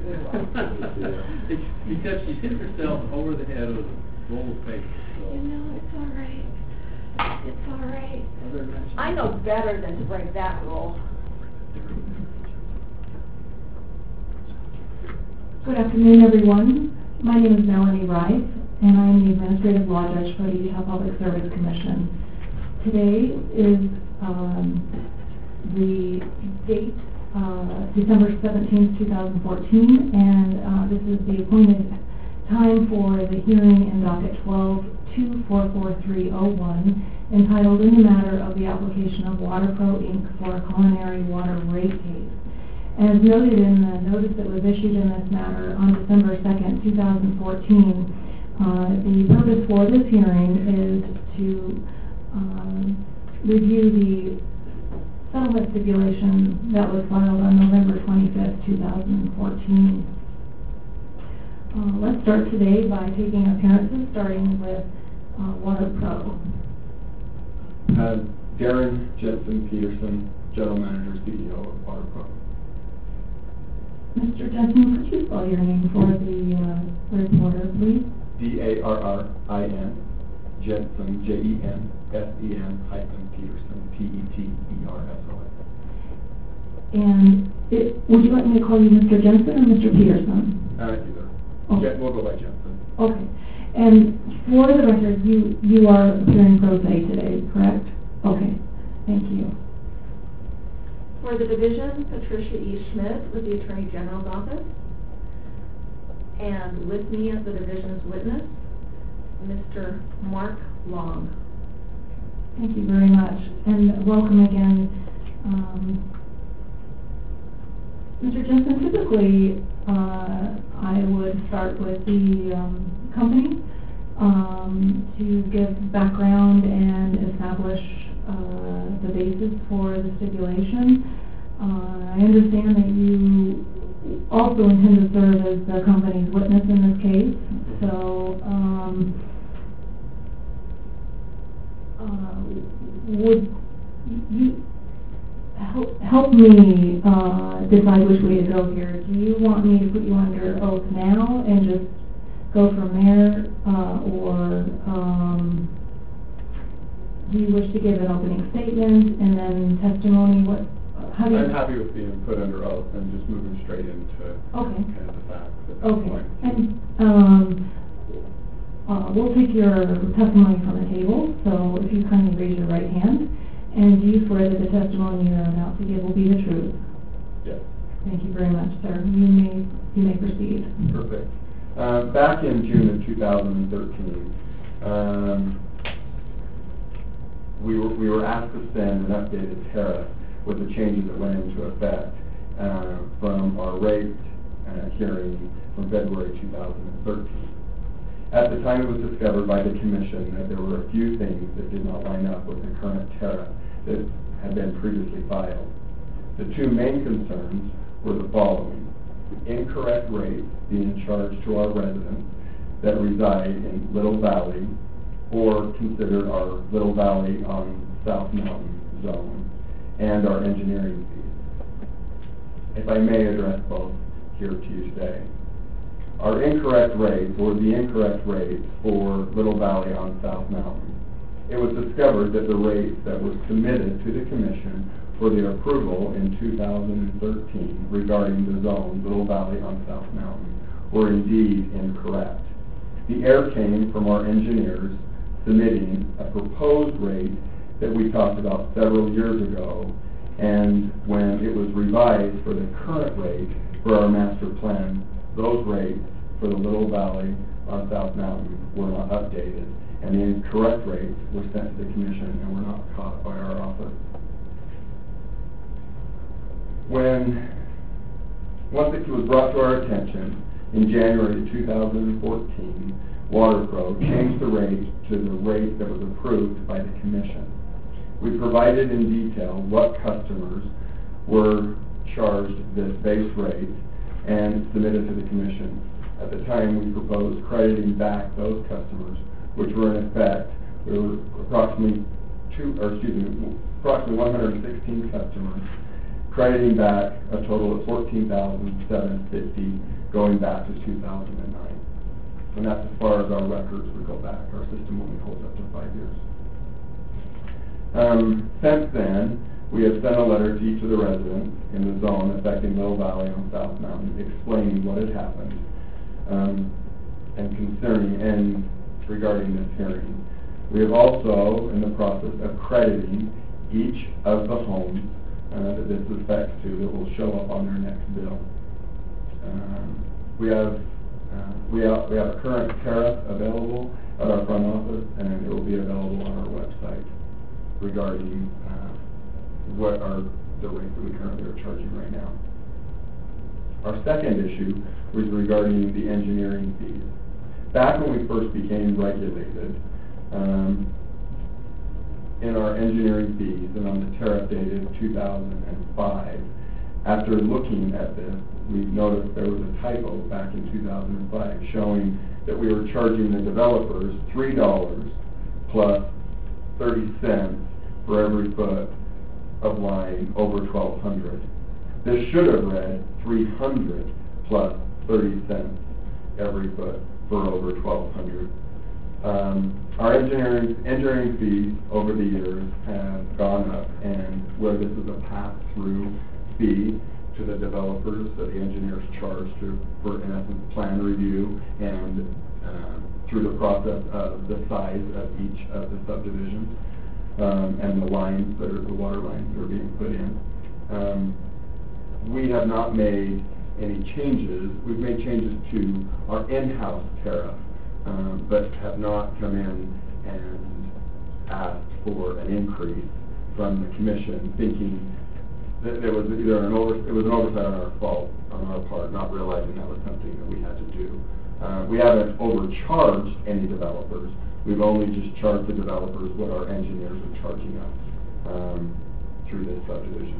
Because she hit herself over the head with a roll of paper. So. It's all right. It's all right. I know better than to break that rule. Good afternoon, everyone. My name is Melanie Rice, and I am the Administrative Law Judge for the Utah Public Service Commission. Today is the date, December 17th, 2014, and this is the appointed time for the hearing in docket 12-244301, entitled In the Matter of the Application of WaterPro, Inc. for a Culinary Water Rate Case. As noted in the notice that was issued in this matter on December 2nd, 2014, the purpose for this hearing is to review the settlement stipulation that was filed on November 25th, 2014. Let's start today by taking appearances, starting with WaterPro. Darren Jensen Peterson, General Manager, CEO of WaterPro. Mr. Jensen, could you spell your name for the reporter, please? D-A-R-R-I-N, Jensen, J-E-N-S-E-N Peterson, P-E-T-E-R-S-O-N. And would you like me to call you Mr. Jensen or Mr. Peterson? Either. Okay. We'll go by Jensen. Okay. And for the record, you are appearing pro se today, correct? Okay. Thank you. For the division, Patricia E. Schmidt with the Attorney General's Office. And with me as the division's witness, Mr. Mark Long. Thank you very much. And welcome again. Mr. Jensen, typically I would start with the company to give background and establish the basis for the stipulation. I understand that you also intend to serve as the company's witness in this case, so would you help me decide which way to go here? Do you want me to put you under oath now and just go from there, or do you wish to give an opening statement and then testimony? I'm happy with being put under oath and just moving straight into kind of the facts at this point. And we'll take your testimony from the table, so if you kindly raise your right hand. And do you swear that the testimony you're about to give will be the truth? Yes. Thank you very much, sir. You may proceed. Perfect. Back in June of 2013, we were asked to send an updated tariff with the changes that went into effect from our rate hearing from February 2013. At the time, it was discovered by the Commission that there were a few things that did not line up with the current tariff that had been previously filed. The two main concerns were the following: incorrect rates being charged to our residents that reside in Little Valley or considered our Little Valley on South Mountain zone, and our engineering fees. If I may address both here to you today. Our incorrect rates, or the incorrect rates for Little Valley on South Mountain. It was discovered that the rates that were submitted to the Commission for their approval in 2013 regarding the zone Little Valley on South Mountain were indeed incorrect. The error came from our engineers submitting a proposed rate that we talked about several years ago, and when it was revised for the current rate for our master plan, those rates for the Little Valley on South Mountain were not updated, and the incorrect rates were sent to the Commission and were not caught by our office. Once it was brought to our attention in January of 2014, WaterPro changed the rate to the rate that was approved by the Commission. We provided in detail what customers were charged this base rate and submitted to the Commission. At the time, we proposed crediting back those customers, which were in effect, there were approximately 116 customers crediting back a total of $14,750 going back to 2009. And that's as far as our records would go back. Our system only holds up to 5 years. Since then, we have sent a letter to each of the residents in the zone affecting Little Valley on South Mountain, explaining what had happened and concerning and regarding this hearing. We have also, in the process of crediting each of the homes that this affects to, that will show up on their next bill. We have a current tariff available at our front office, and it will be available on our website regarding what are the rates that we currently are charging right now. Our second issue was regarding the engineering fees. Back when we first became regulated, in our engineering fees and on the tariff dated 2005, after looking at this, we noticed there was a typo back in 2005 showing that we were charging the developers $3 plus 30 cents for every foot of line over 1,200. This should have read 300 plus 30 cents every foot for over 1,200. Our engineering fees over the years have gone up, and where this is a pass-through fee to the developers that the engineers charge for, in essence, plan review and through the process of the size of each of the subdivisions and the lines that are the water lines that are being put in. We have not made any changes. We've made changes to our in-house tariff, but have not come in and asked for an increase from the commission, thinking that there was either an oversight on our fault, on our part, not realizing that was something that we had to do. We haven't overcharged any developers. We've only just charged the developers what our engineers are charging us through this subdivision.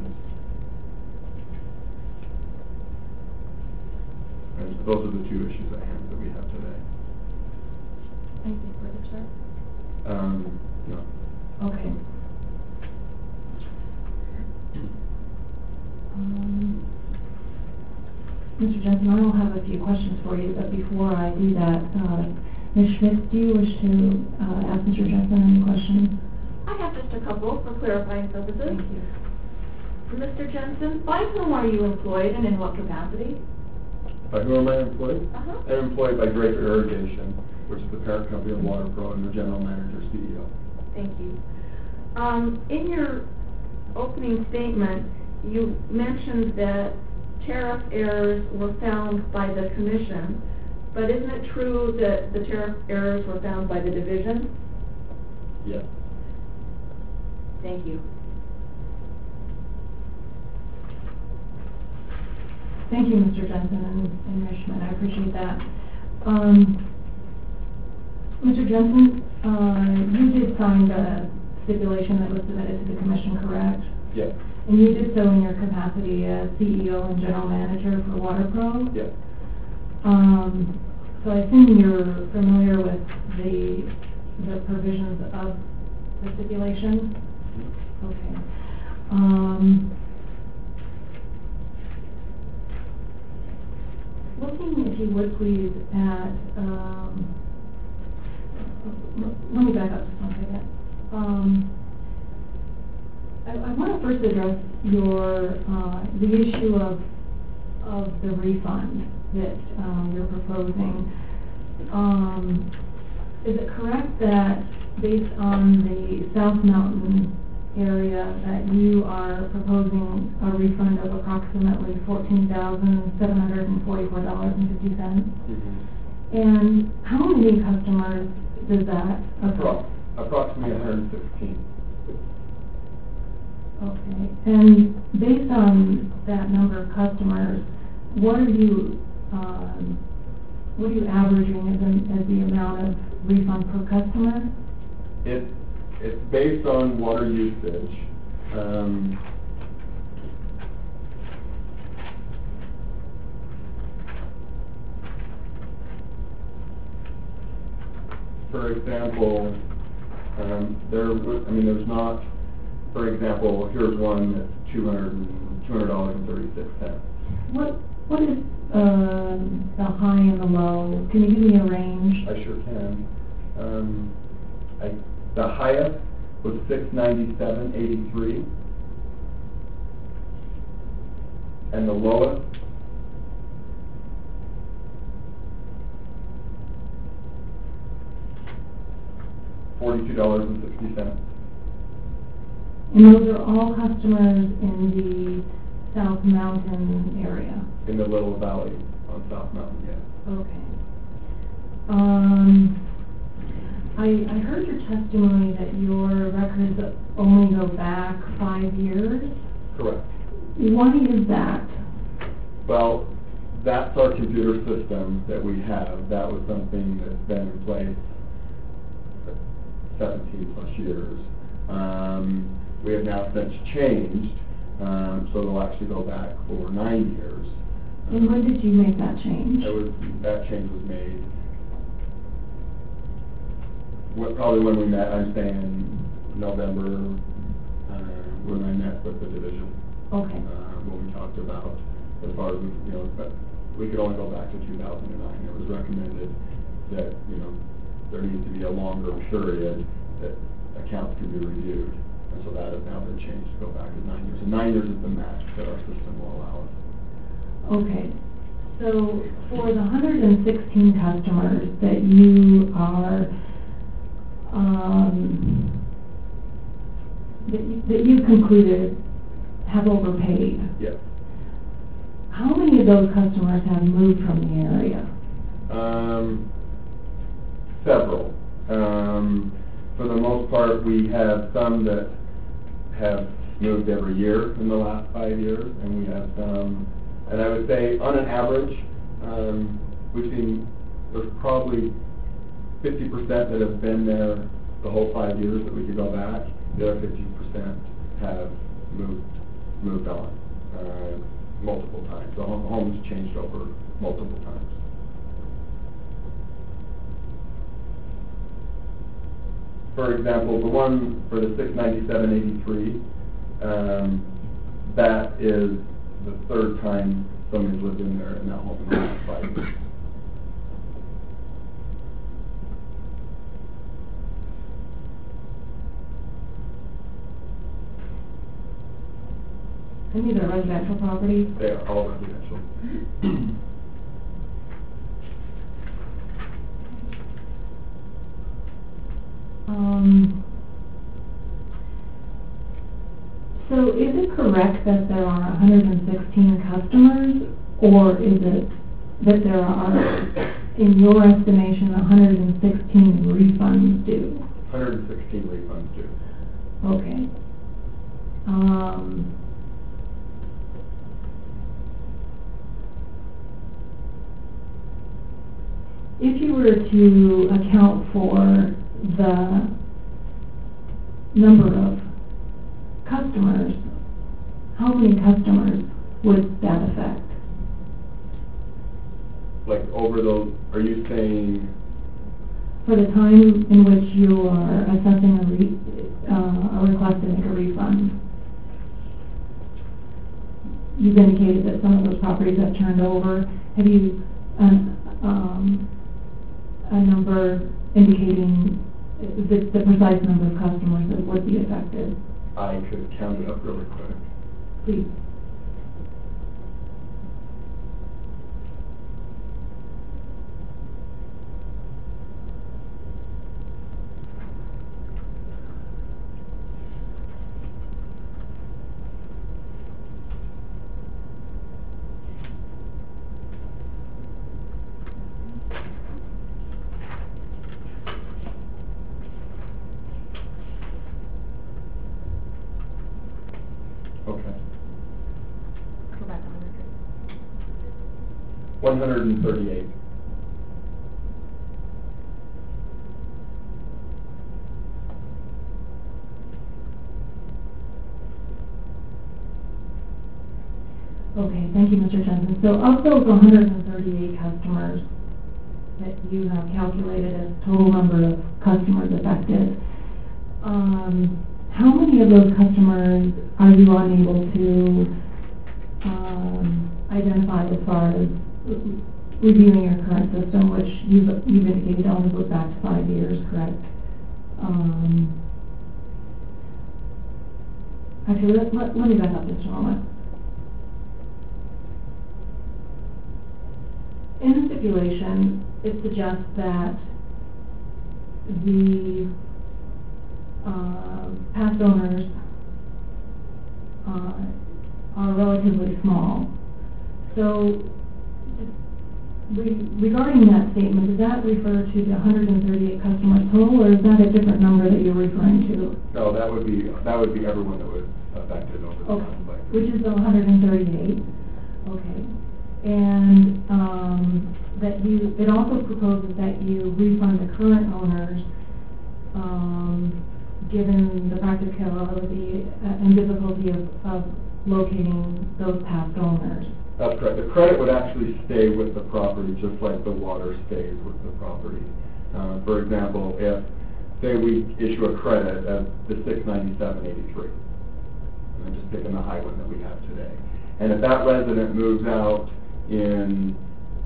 And those are the two issues at hand that we have today. Anything further, sir? No. Okay. Mr. Jensen, I will have a few questions for you, but before I do that, Ms. Schmidt, do you wish to ask Mr. Jensen any questions? I have just a couple for clarifying purposes. Thank you. Mr. Jensen, by whom are you employed and in what capacity? By who am I employed? Uh-huh. I'm employed by Draper Irrigation, which is the parent company of WaterPro, and the general manager, CEO. Thank you. In your opening statement, you mentioned that tariff errors were found by the commission, but isn't it true that the tariff errors were found by the division? Yes. Thank you. Thank you, Mr. Jensen and Ms. Schmidt. I appreciate that. Mr. Jensen, you did sign the stipulation that was submitted to the commission, correct? Yes. And you did so in your capacity as CEO and general manager for WaterPro? Yes. So I assume you're familiar with the provisions of the stipulation? Okay. Looking, if you would please, at, let me back up just one second. I want to first address the issue of the refund that you're proposing. Is it correct that based on the South Mountain area that you are proposing a refund of approximately $14,744.50? Mm-hmm. And how many customers does that affect? Approximately 116. Okay. And based on that number of customers, what are you averaging as the amount of refund per customer? It's based on water usage. For example, there's not For example, here's one that's $200.36. What is the high and the low? Can you give me a range? I sure can. The highest was $697.83, and the lowest $42.60. And those are all customers in the South Mountain area? In the Little Valley on South Mountain, yes. Okay. I heard your testimony that your records only go back 5 years. Correct. Why is that? Well, that's our computer system that we have. That was something that's been in place for 17 plus years. We have now since changed, so it'll actually go back for 9 years. And when did you make that change? That change was made probably when we met. I'm saying November, when I met with the division. Okay. When we talked about as far as, but we could only go back to 2009. It was recommended that, there needs to be a longer period that accounts could be reviewed. And so that has now been changed to go back to 9 years. And 9 years is the max that our system will allow us. Okay. So for the 116 customers that you are, that you concluded have overpaid. Yes. How many of those customers have moved from the area? Several. For the most part, we have some that have moved every year in the last 5 years, and we have some, and I would say on an average, we've seen there's probably 50% that have been there the whole 5 years that we could go back. The other 50% have moved on multiple times. The home's changed over multiple times. For example, the one for the 697.83, that is the third time somebody's lived in there in that home in the last 5 years. And these are residential properties? They are all residential. So is it correct that there are 116 customers, or is it that there are, in your estimation, 116 refunds due? 116 refunds due. Okay. If you were to account for the number of customers, how many customers would that affect? Like over those, are you saying? For the time in which you are assessing a request to make a refund, you've indicated that some of those properties have turned over. Have you a number indicating the precise number of customers that would be affected? I could count it up really quick. Please. Okay. Go back 138. Okay, thank you, Mr. Jensen. So of those 138 customers that you have calculated as total number of customers affected, how many of those customers are you unable to identify as far as reviewing your current system, which you've indicated only goes back to 5 years, correct? Actually, let me back up just a moment. In the stipulation, it suggests that the past owners are relatively small. So, regarding that statement, does that refer to the 138 customers total, or is that a different number that you're referring to? No, that would be everyone that was affected over the Okay, last 5 years. which is the 138. Okay, and it also proposes that you refund the current owners, given the practicality and difficulty of locating those past owners. That's correct. The credit would actually stay with the property, just like the water stays with the property. For example, if, say, we issue a credit of the $697.83, and I'm just picking the high one that we have today, and if that resident moves out in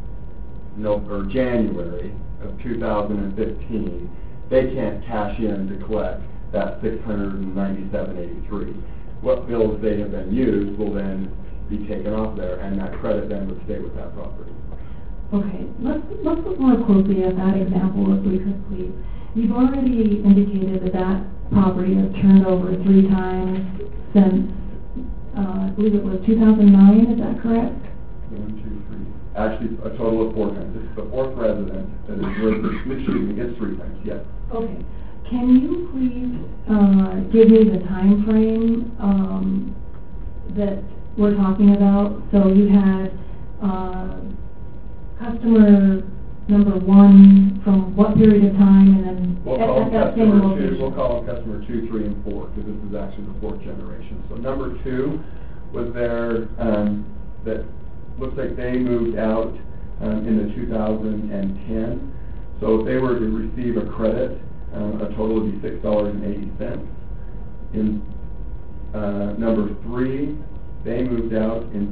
January of 2015, they can't cash in to collect that $697.83. What bills they have been used will then be taken off there, and that credit then would stay with that property. Okay, let's look more closely at that example if we could, please. You've already indicated that property has turned over 3 times since, I believe it was 2009, is that correct? 1, 2, 3. Actually, a total of 4 times. This is the 4th resident that is excuse me, it's 3 times, yes. Okay. Can you please give me the time frame that we're talking about? So you had customer number 1 from what period of time, and then We'll call them customer 2, 3, and 4, because this is actually the 4th generation. So number 2 was there, that looks like they moved out in the 2010. So if they were to receive a credit, a total would be $6.80. In number 3, they moved out in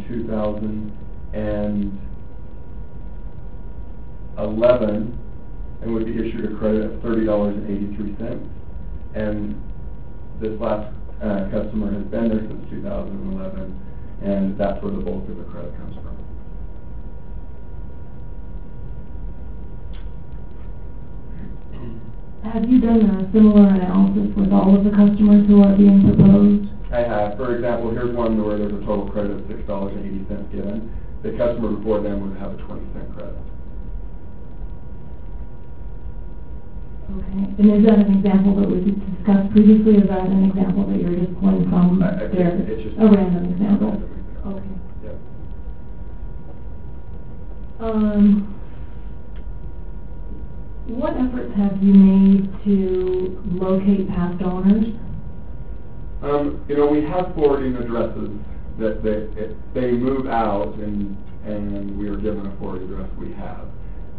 2011 and would be issued a credit of $30.83. And this last customer has been there since 2011, and that's where the bulk of the credit comes from. Have you done a similar analysis with all of the customers who are being proposed? I have. For example, here's one where there's a total credit of $6.80 given. The customer before them would have a 20-cent credit. Okay. And is that an example that we discussed previously, or is that an example that you're just pulling from there? It's just a random example. Okay. Yep. What efforts have you made to locate past owners? We have forwarding addresses that they move out and we are given a forwarding address we have.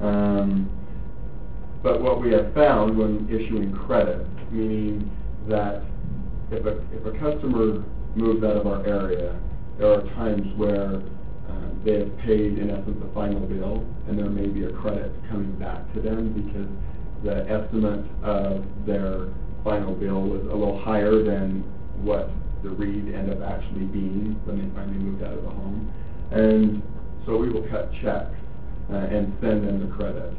But what we have found when issuing credit, meaning that if a customer moves out of our area, there are times where they have paid, in essence, a final bill, and there may be a credit coming back to them because the estimate of their final bill was a little higher than what the read ended up actually being when they finally moved out of the home. And so we will cut checks and send them the credit.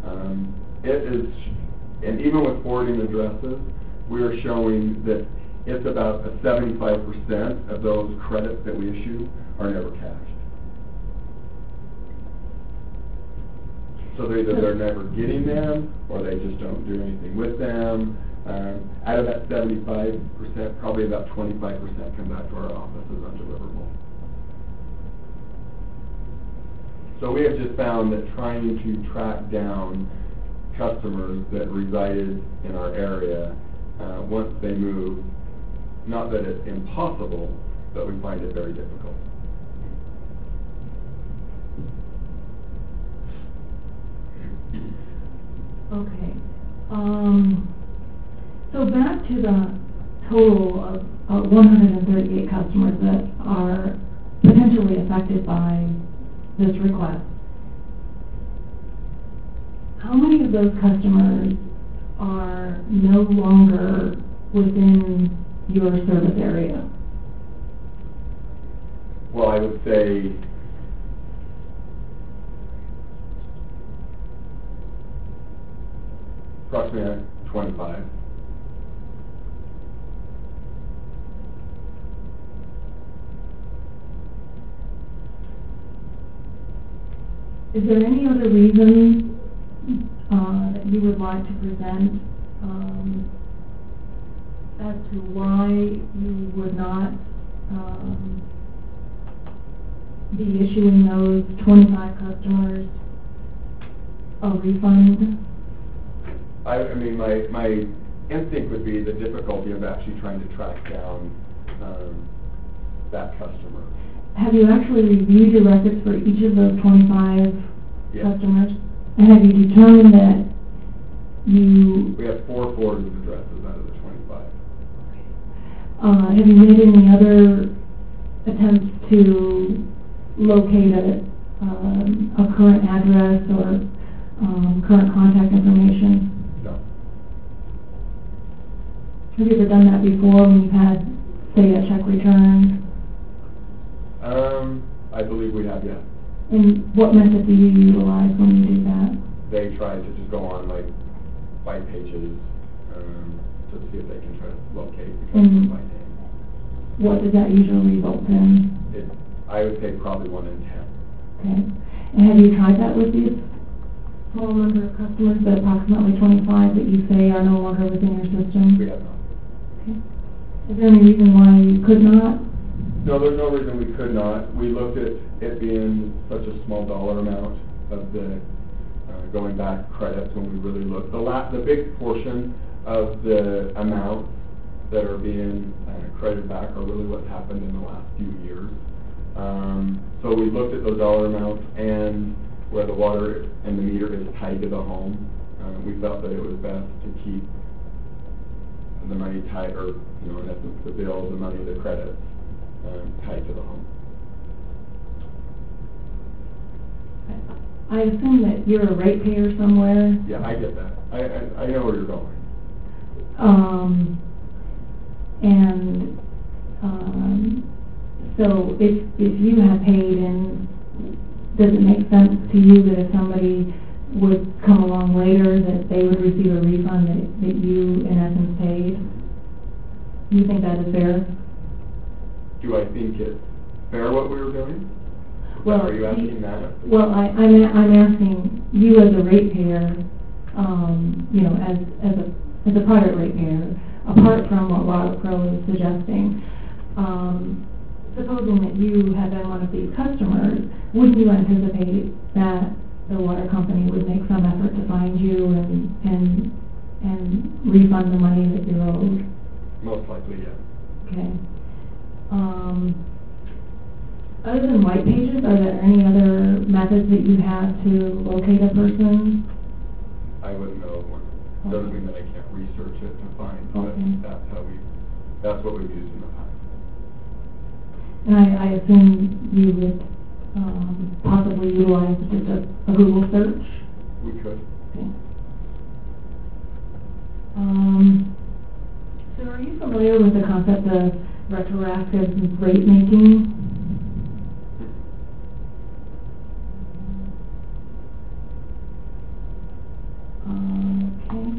And even with forwarding addresses, we are showing that it's about 75% of those credits that we issue are never cashed. So either they're never getting them, or they just don't do anything with them. Out of that 75%, probably about 25% come back to our office as undeliverable. So we have just found that trying to track down customers that resided in our area, once they move, not that it's impossible, but we find it very difficult. Okay. So back to total of 138 customers that are potentially affected by this request. How many of those customers are no longer within your service area? Well, I would say approximately 25. Is there any other reason that you would like to present as to why you would not be issuing those 25 customers a refund? I mean, my instinct would be the difficulty of actually trying to track down that customer. Have you actually reviewed your records for each of those 25 Yes. customers? And have you determined that you... We have 4 forwarded addresses out of the 25. have you made any other attempts to locate a current address or current contact information? No. Have you ever done that before when you've had, say, a check returned? I believe we have, yes. And what method do you utilize when you do that? They try to just go on like white pages to see if they can try to locate the customer by name. What does that usually result in? I would say probably 1 in 10. Okay. And have you tried that with these small number of customers, the approximately 25 that you say are no longer within your system? We have not. Okay. Is there any reason why you could not? No, there's no reason we could not. We looked at it being such a small dollar amount of the going back credits when we really looked. The big portion of the amounts that are being credited back are really what's happened in the last few years. So we looked at those dollar amounts and where the water and the meter is tied to the home. We felt that it was best to keep the money tied, or in essence, the bill, the money, the credits tied to the home. I assume that you're a ratepayer somewhere. Yeah, I get that. I know where you're going. So if you have paid, and does it make sense to you that if somebody would come along later that they would receive a refund that you in essence paid? Do you think that is fair? Do I think it's fair what we were doing? Well, are you asking that? Well, I'm asking you as a ratepayer, as a private ratepayer, apart from what WaterPro is suggesting. Supposing that you had been one of these customers, wouldn't you anticipate that the water company would make some effort to find you and refund the money that you're owed? Most likely, yes. Okay. Other than white pages, are there any other methods that you have to locate a person? I wouldn't know of one. Doesn't mean that I can't research it to find, Okay. but that's what we've used in the past. And I assume you would possibly utilize just a Google search? We could. Okay. So are you familiar with the concept of retroactive rate making? Okay.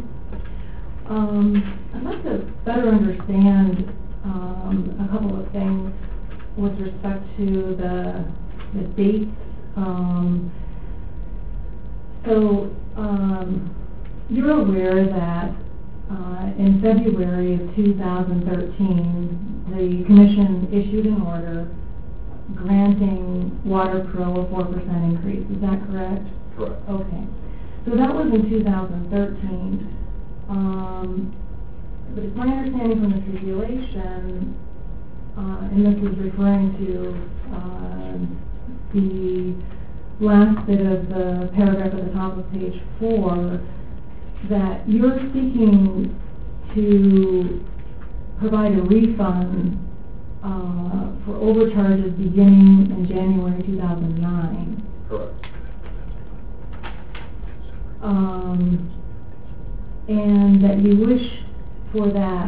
I'd like to better understand a couple of things with respect to the dates. You're aware that in February of 2013, the Commission issued an order granting WaterPro a 4% increase. Is that correct? Correct. Okay. So that was in 2013. But it's my understanding from the stipulation, and this is referring to the last bit of the paragraph at the top of page 4, that you're seeking to provide a refund for overcharges beginning in January 2009. Correct. And that you wish for that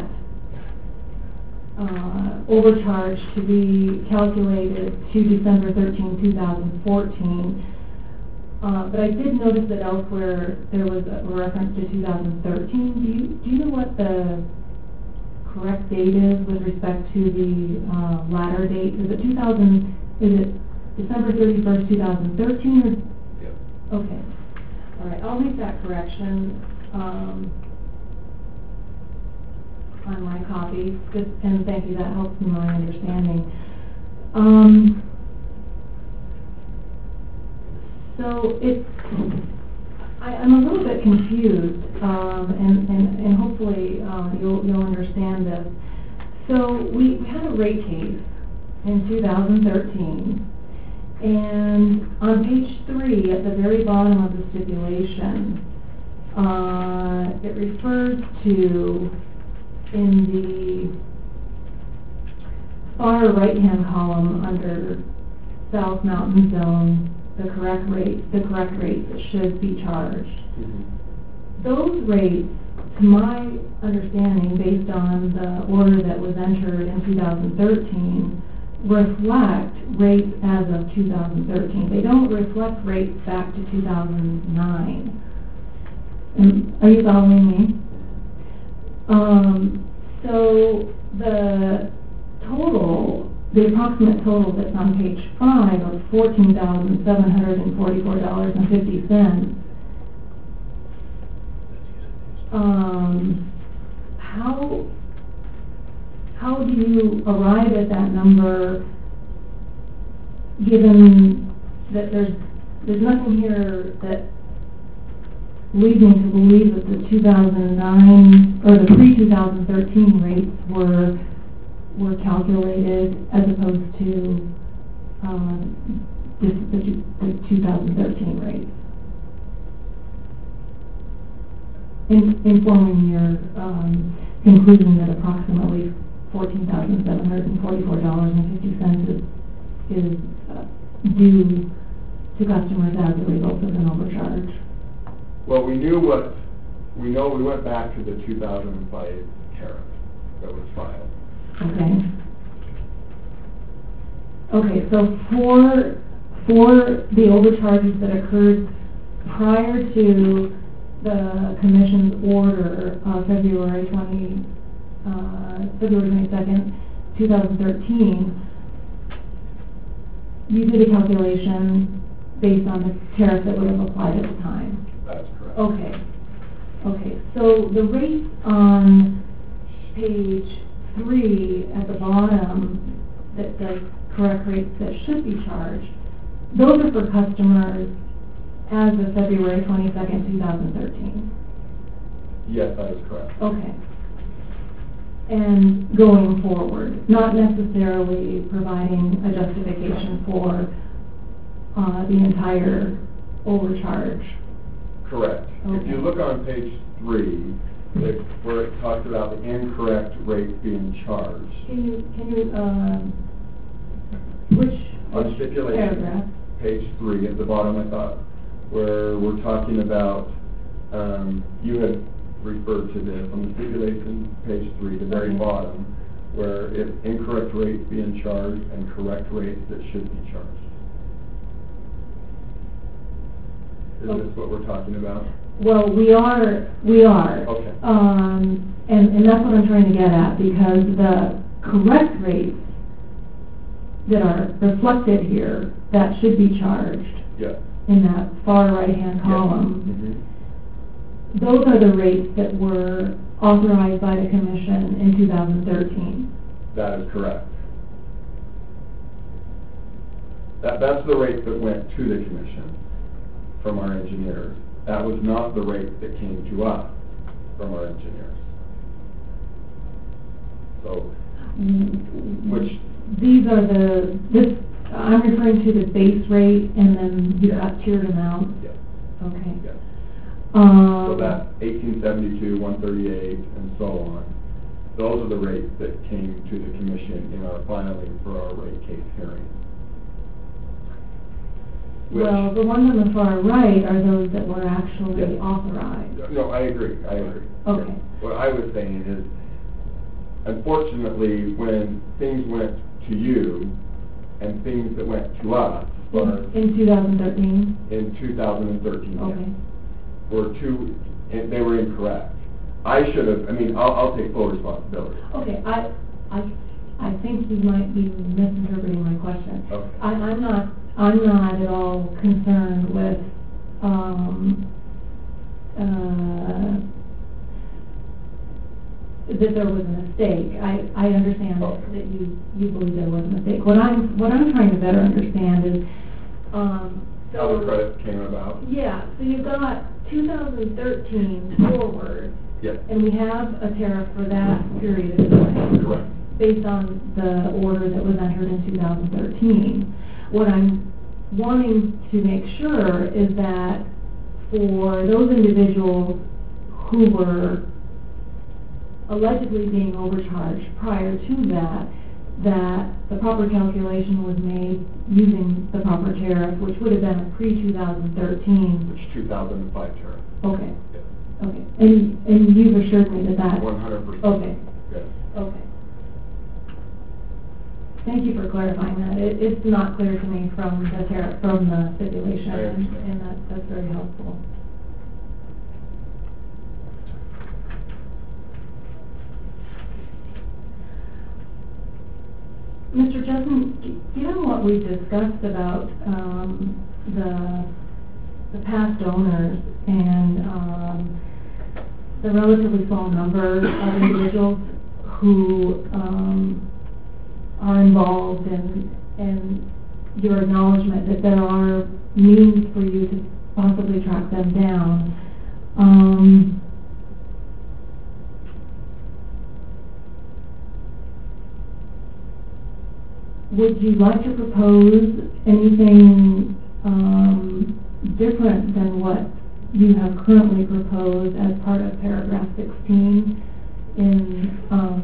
overcharge to be calculated to December 13, 2014. But I did notice that elsewhere there was a reference to 2013. Do you know what the correct date is with respect to the latter date? Is it December 31st, 2013? Or? Yep. Okay. All right. I'll make that correction on my copy. Good, and thank you. That helps in my understanding. So I'm a little bit confused, and hopefully you'll understand this. So we had a rate case in 2013, and on page 3, at the very bottom of the stipulation, it refers to, in the far right-hand column under South Mountain Zone, the correct rates that should be charged. Mm-hmm. Those rates, to my understanding, based on the order that was entered in 2013, reflect rates as of 2013. They don't reflect rates back to 2009. Are you following me? So the approximate total that's on page 5 of $14,744.50. How do you arrive at that number, given that there's nothing here that leads me to believe that the 2009 or the pre-2013 rates were calculated as opposed to the 2013 rates? Informing your conclusion that approximately $14,744.50 is due to customers as a result of an overcharge. Well, we went back to the 2005 tariff that was filed. Okay, so for the overcharges that occurred prior to the Commission's order of February 22nd, 2013, you did a calculation based on the tariff that would have applied at the time. That's correct. Okay, so the rates on page 3 at the bottom, that the correct rates that should be charged, those are for customers as of February 22nd, 2013. Yes, that is correct. Okay. And going forward, not necessarily providing a justification for the entire overcharge. Correct. Okay. If you look on page 3, where it talks about the incorrect rates being charged. Can you which On stipulation, paragraph? page 3 at the bottom, I thought, where we're talking about, you had referred to this on the stipulation, page 3, the very bottom, where it's incorrect rates being charged and correct rates that should be charged. Is this what we're talking about? Well, we are. Okay. And that's what I'm trying to get at, because the correct rates that are reflected here, that should be charged Yes. in that far right-hand column. Yes. Mm-hmm. Those are the rates that were authorized by the Commission in 2013. That is correct. That's the rate that went to the Commission from our engineers. That was not the rate that came to us from our engineers. So, which... These are I'm referring to the base rate, and then you've got tiered amounts. Yes. Okay. Yes. So that 1872, 138, and so on Those are the rates that came to the commission in our filing for our rate case hearing. Well, the ones on the far right are those that were actually Yes. authorized. No, I agree. Okay. What I was saying is, unfortunately, when things went to you and things that went to us, as far as In 2013? in 2013, Okay. they were incorrect. I should have, I'll take full responsibility. Okay, I think you might be misinterpreting my question. Okay. I'm not at all concerned with, that there was a mistake. I understand Okay. that you believe there was a mistake. What I'm trying to better understand is, How the credits came about? Yeah, so you've got 2013 forward. Yes. And we have a tariff for that period of time. Correct. Based on the order that was entered in 2013. What I'm wanting to make sure is that for those individuals who were allegedly being overcharged prior to that the proper calculation was made using the proper tariff, which would have been a pre-2013. Which 2005 tariff. Okay. Yes. Okay. And you've assured me that 100%. Okay. Yes. Okay. Thank you for clarifying that. It's not clear to me from the stipulation, I understand. and that's very helpful. Mr. Justin, given what we discussed about the past owners and the relatively small number of individuals who are involved and your acknowledgement that there are means for you to possibly track them down, would you like to propose anything different than what you have currently proposed as part of paragraph 16 in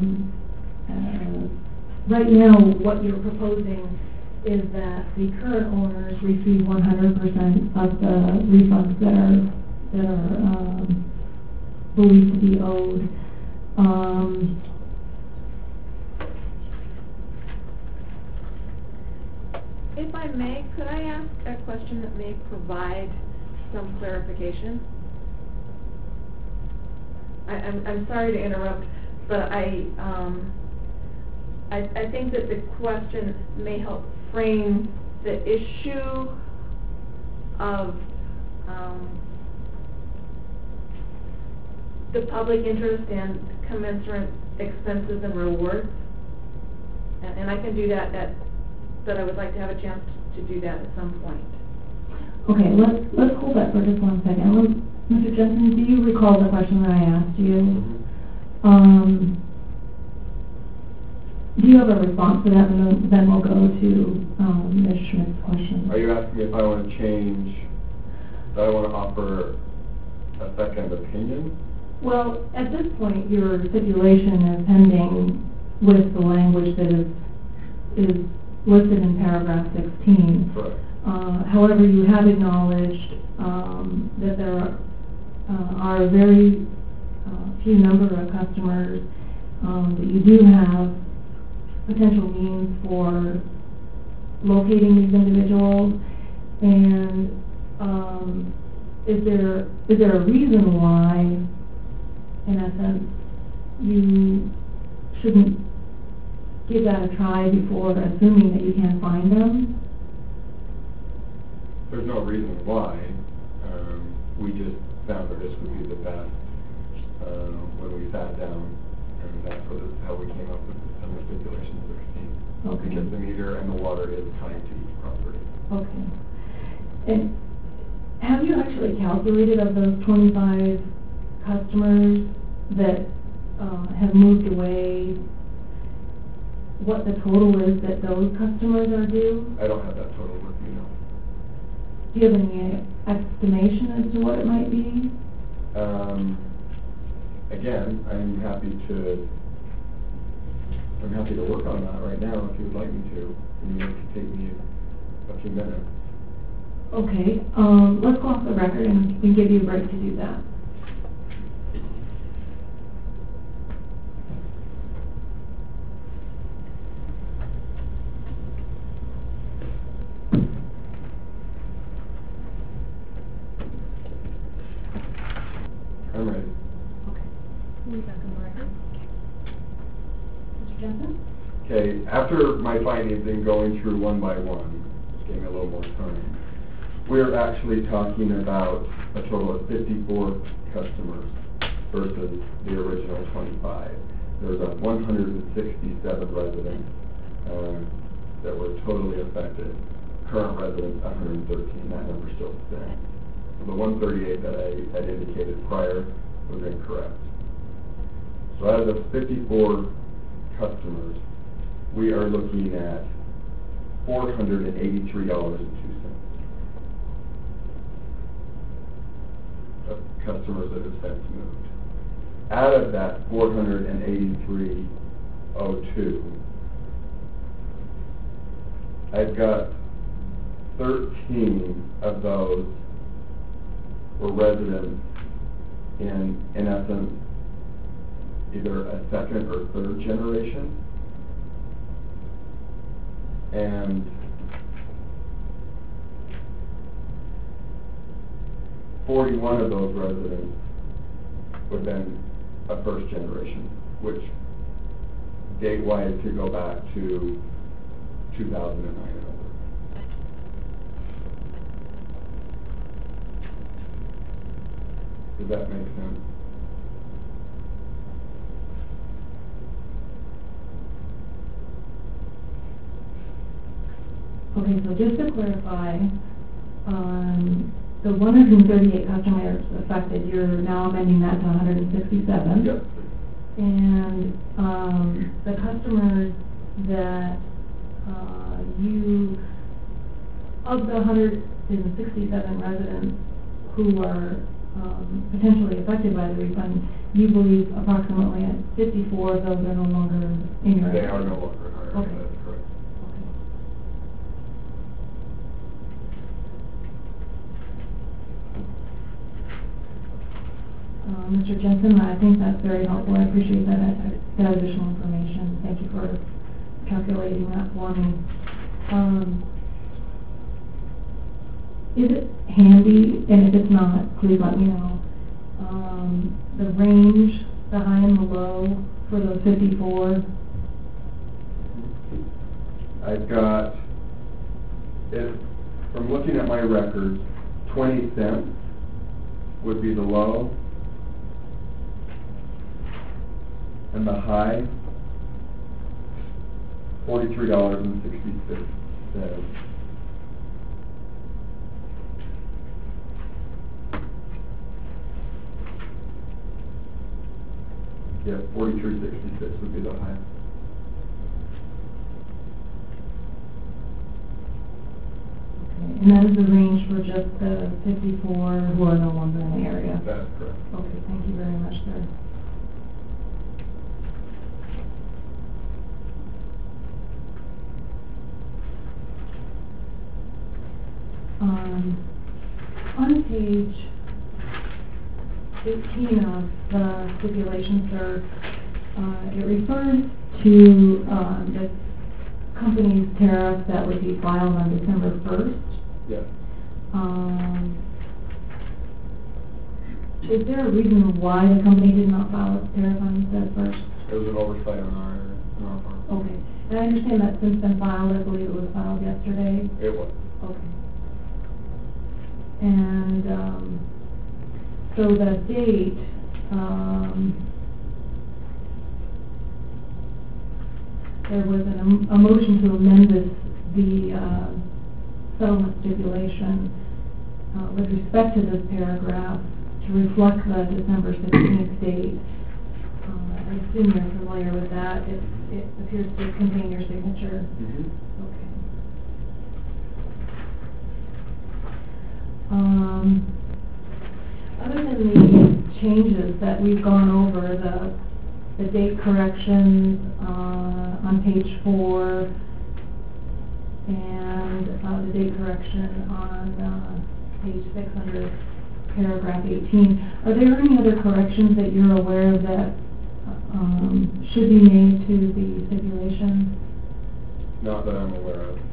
right now what you're proposing is that the current owners receive 100% of the refunds that are believed to be owed. If I may, could I ask a question that may provide some clarification? I'm sorry to interrupt, but I think that the question may help frame the issue of the public interest and commensurate expenses and rewards. And I can do that, but I would like to have a chance to do that at some point. Okay, let's hold that for just 1 second. Mr. Jensen, do you recall the question that I asked you? Mm-hmm. Do you have a response to that? And then we'll go to Ms. Schmidt's question. Are you asking me if I want to change, do I want to offer a second opinion? Well, at this point, your stipulation is pending with the language that is listed in paragraph 16. Correct. However, you have acknowledged that there are a very few number of customers that you do have potential means for locating these individuals, and is there a reason why, in essence, you shouldn't give that a try before assuming that you can find them? There's no reason why. We just found that this would be the best when we sat down, and that's how we came up with the summer stipulation 16. Okay. Because the meter and the water is tied to each property. Okay. And have you actually calculated of those 25 customers that have moved away, what the total is that those customers are due? I don't have that total with me, no. Do you have any estimation as to what it might be? Again, I'm happy to I'm happy to work on that right now if you would like me to. I mean, it could take me a few minutes. Okay, let's go off the record and give you a break to do that. I'm ready. Okay. Can you back on the record? Mr. Jensen? Okay, after my findings and going through one by one, just gave me a little more time. We're actually talking about a total of 54 customers versus the original 25. There's 167 residents that were totally affected. Current residents, 113. That number's still the same. So the 138 that I had indicated prior was incorrect. So out of the 54 customers, we are looking at $483.02 of customers that have since moved. Out of that $483.02, I've got 13 of those were residents in essence, either a second or third generation. And 41 of those residents would have been a first generation, which date-wise could go back to 2009 and over. Does that make sense? Okay, so just to clarify, the 138 customers affected, you're now amending that to 167. Yep. And the customers that of the 167 residents who are potentially affected by the refund, you believe approximately 54 of those are no longer in your area? They are no longer in our area. Okay. That's correct. Mr. Jensen, I think that's very helpful. I appreciate that additional information. Thank you for calculating that for me. Is it handy, and if it's not, please let me know, the range, the high and the low for those 54? I've got, from looking at my records, 20 cents would be the low, and the high, $43.66. Yeah, $43.66 would be the high. Okay, and that is the range for just the 54 who are no longer in the area? That's correct. Okay, thank you very much, sir. On page 18 of the stipulation, sir, it refers to the company's tariff that would be filed on December 1st. Yes. Is there a reason why the company did not file its tariff on the 1st? It was an oversight on our part. Okay. And I understand that's since been filed. I believe it was filed yesterday. It was. Okay. And so the date, there was a motion to amend the settlement stipulation with respect to this paragraph to reflect the December 16th date. I assume you're familiar with that. It appears to contain your signature. Mm-hmm. Okay. Other than the changes that we've gone over, the date corrections on page 4, and the date correction on page 6 under paragraph 18. Are there any other corrections that you're aware of that should be made to the stipulation? Not that I'm aware of.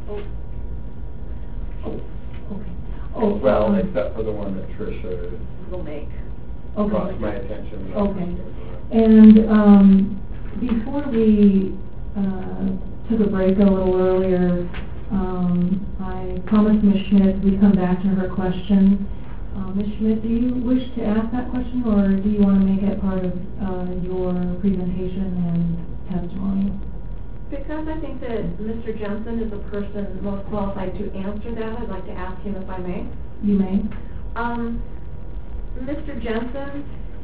Okay. Oh, Well, except for the one that Tricia Will make. brought to Okay. my attention. Okay. And before we took a break a little earlier, I promised Ms. Schmidt we'd come back to her question. Ms. Schmidt, do you wish to ask that question, or do you want to make it part of your presentation and testimony? Because I think that Mr. Jensen is the person most qualified to answer that, I'd like to ask him if I may. You may. Mr. Jensen,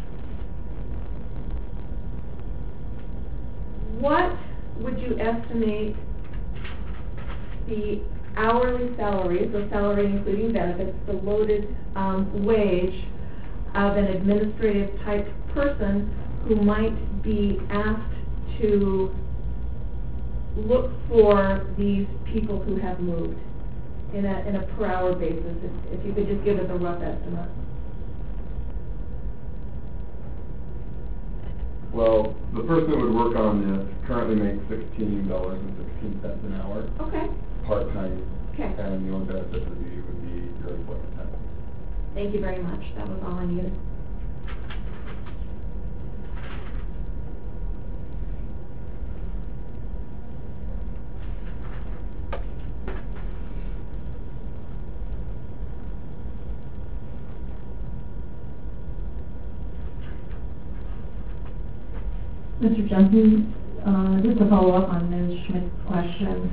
what would you estimate the hourly salary, the salary including benefits, the loaded wage of an administrative type person who might be asked to look for these people who have moved in a per hour basis, if you could just give us a rough estimate? Well, the person that would work on this currently makes $16.16 an hour, Okay. part-time, Okay. and the only benefit would be your employment tax. Thank you very much. That was all I needed. Mr. Jensen, just to follow up on Ms. Schmidt's question,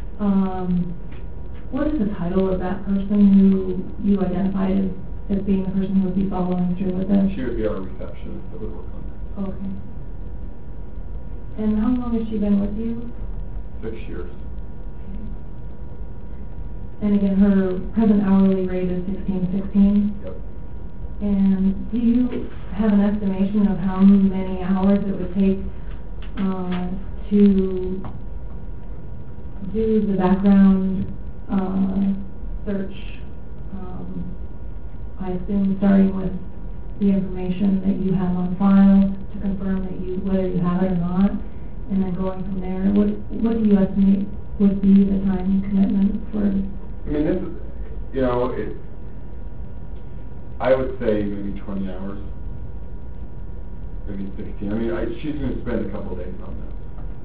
what is the title of that person who you identified as being the person who would be following through with this? She would be our receptionist that would work on this. Okay. And how long has she been with you? 6 years. And again, her present hourly rate is $16.16. Yep. And do you have an estimation of how many hours it would take to do the background search? I assume starting with the information that you have on file to confirm that whether you have it or not, and then going from there. What do you estimate would be the time commitment for? I mean, this is, I would say maybe 20 hours, maybe 16. I mean, she's going to spend a couple of days on this.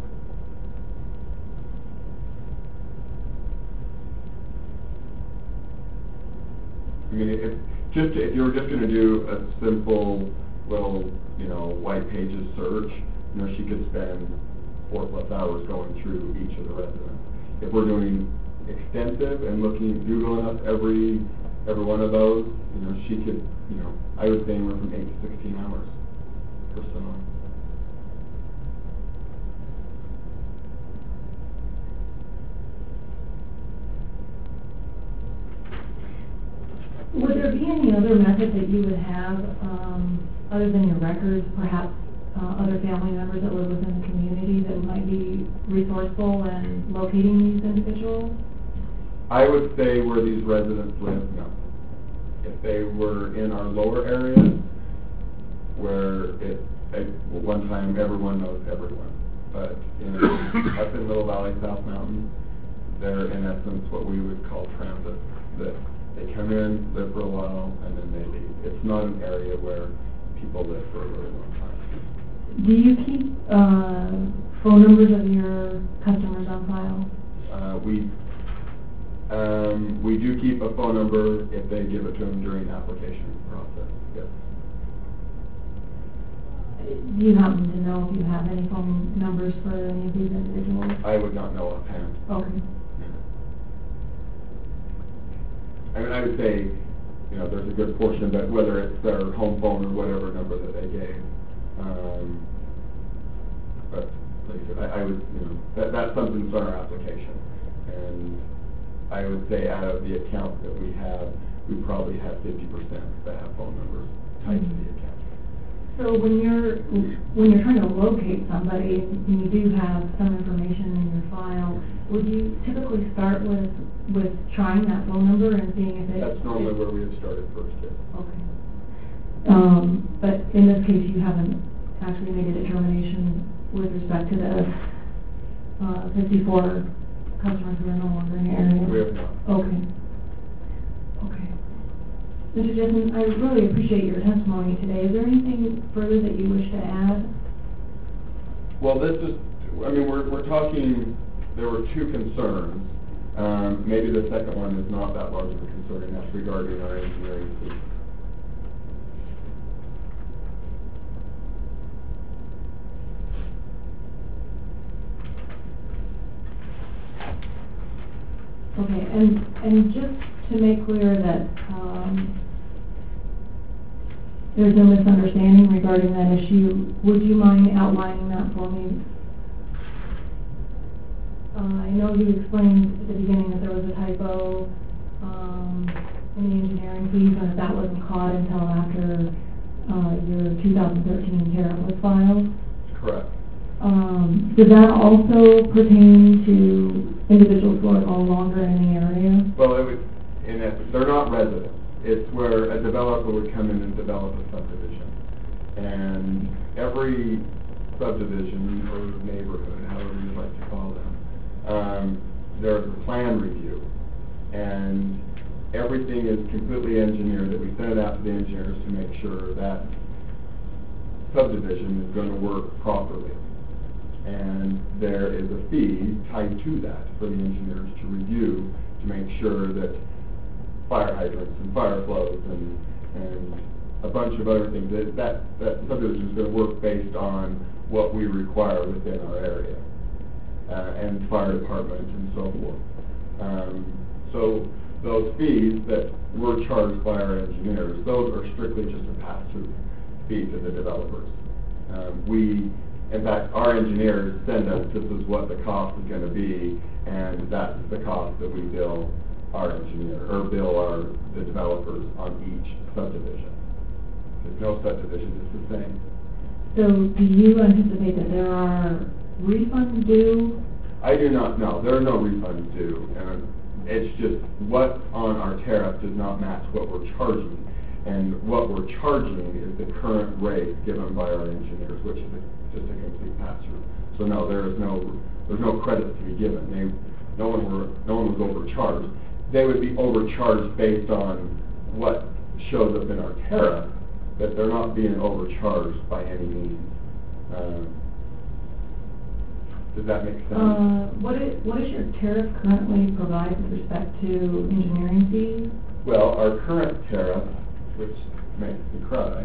I mean, if you were just going to do a simple little, white pages search, she could spend 4+ hours going through each of the residents. If we're doing extensive and Googling up every one of those, she could, I would say anywhere from 8 to 16 hours personally. Would there be any other method that you would have, other than your records, perhaps other family members that live within the community that might be resourceful in locating these individuals? I would say where these residents live, no. If they were in our lower areas, where at one time everyone knows everyone, but up in Little Valley, South Mountain, they're in essence what we would call transit. That they come in, live for a while, and then they leave. It's not an area where people live for a really long time. Do you keep phone numbers of your customers on file? We do keep a phone number if they give it to them during the application process, yes. Do you happen to know if you have any phone numbers for any of these individuals? I would not know offhand. Okay. I mean, I would say, there's a good portion of it, whether it's their home phone or whatever number that they gave. But like I said, I would, that's something that's on our application. And I would say out of the account that we probably have 50% that have phone numbers tied to the account. So when you're trying to locate somebody, and you do have some information in your file, would you typically start with trying that phone number and seeing if it... That's normally where we have started first, yes. Okay. But in this case, you haven't actually made a determination with respect to the 54 customers who are no longer in the area? We have not. Okay. Okay. Mr. Jensen, I really appreciate your testimony today. Is there anything further that you wish to add? Well, this is, I mean, we're talking, there were two concerns. Maybe the second one is not that large of a concern, and that's regarding our engineering fee. Okay, and just to make clear that there's no misunderstanding regarding that issue, would you mind outlining that for me? I know you explained at the beginning that there was a typo in the engineering fees and that wasn't caught until after your 2013 tariff was filed. Correct. Does that also pertain to individuals who are no longer in the area? Well, it would, they're not residents. It's where a developer would come in and develop a subdivision. And every subdivision or neighborhood, however you'd like to call them, there's a plan review. And everything is completely engineered, that we send it out to the engineers to make sure that subdivision is going to work properly. And there is a fee tied to that for the engineers to review to make sure that fire hydrants and fire flows and a bunch of other things, that subdivision is going to work based on what we require within our area, and fire department and so forth. So those fees that were charged by our engineers, those are strictly just a pass-through fee to the developers. In fact, our engineers send us, this is what the cost is going to be, and that's the cost that we bill our engineer, or bill the developers on each subdivision. There's no subdivision is the same. So do you anticipate that there are refunds due? I do not know. There are no refunds due. And it's just what's on our tariff does not match what we're charging. And what we're charging is the current rate given by our engineers, which is just a complete pass-through. So no, there's no credit to be given. No one was overcharged. They would be overcharged based on what shows up in our tariff, but they're not being overcharged by any means. Does that make sense? What does your tariff currently provide with respect to engineering fees? Well, our current tariff, which makes me cry,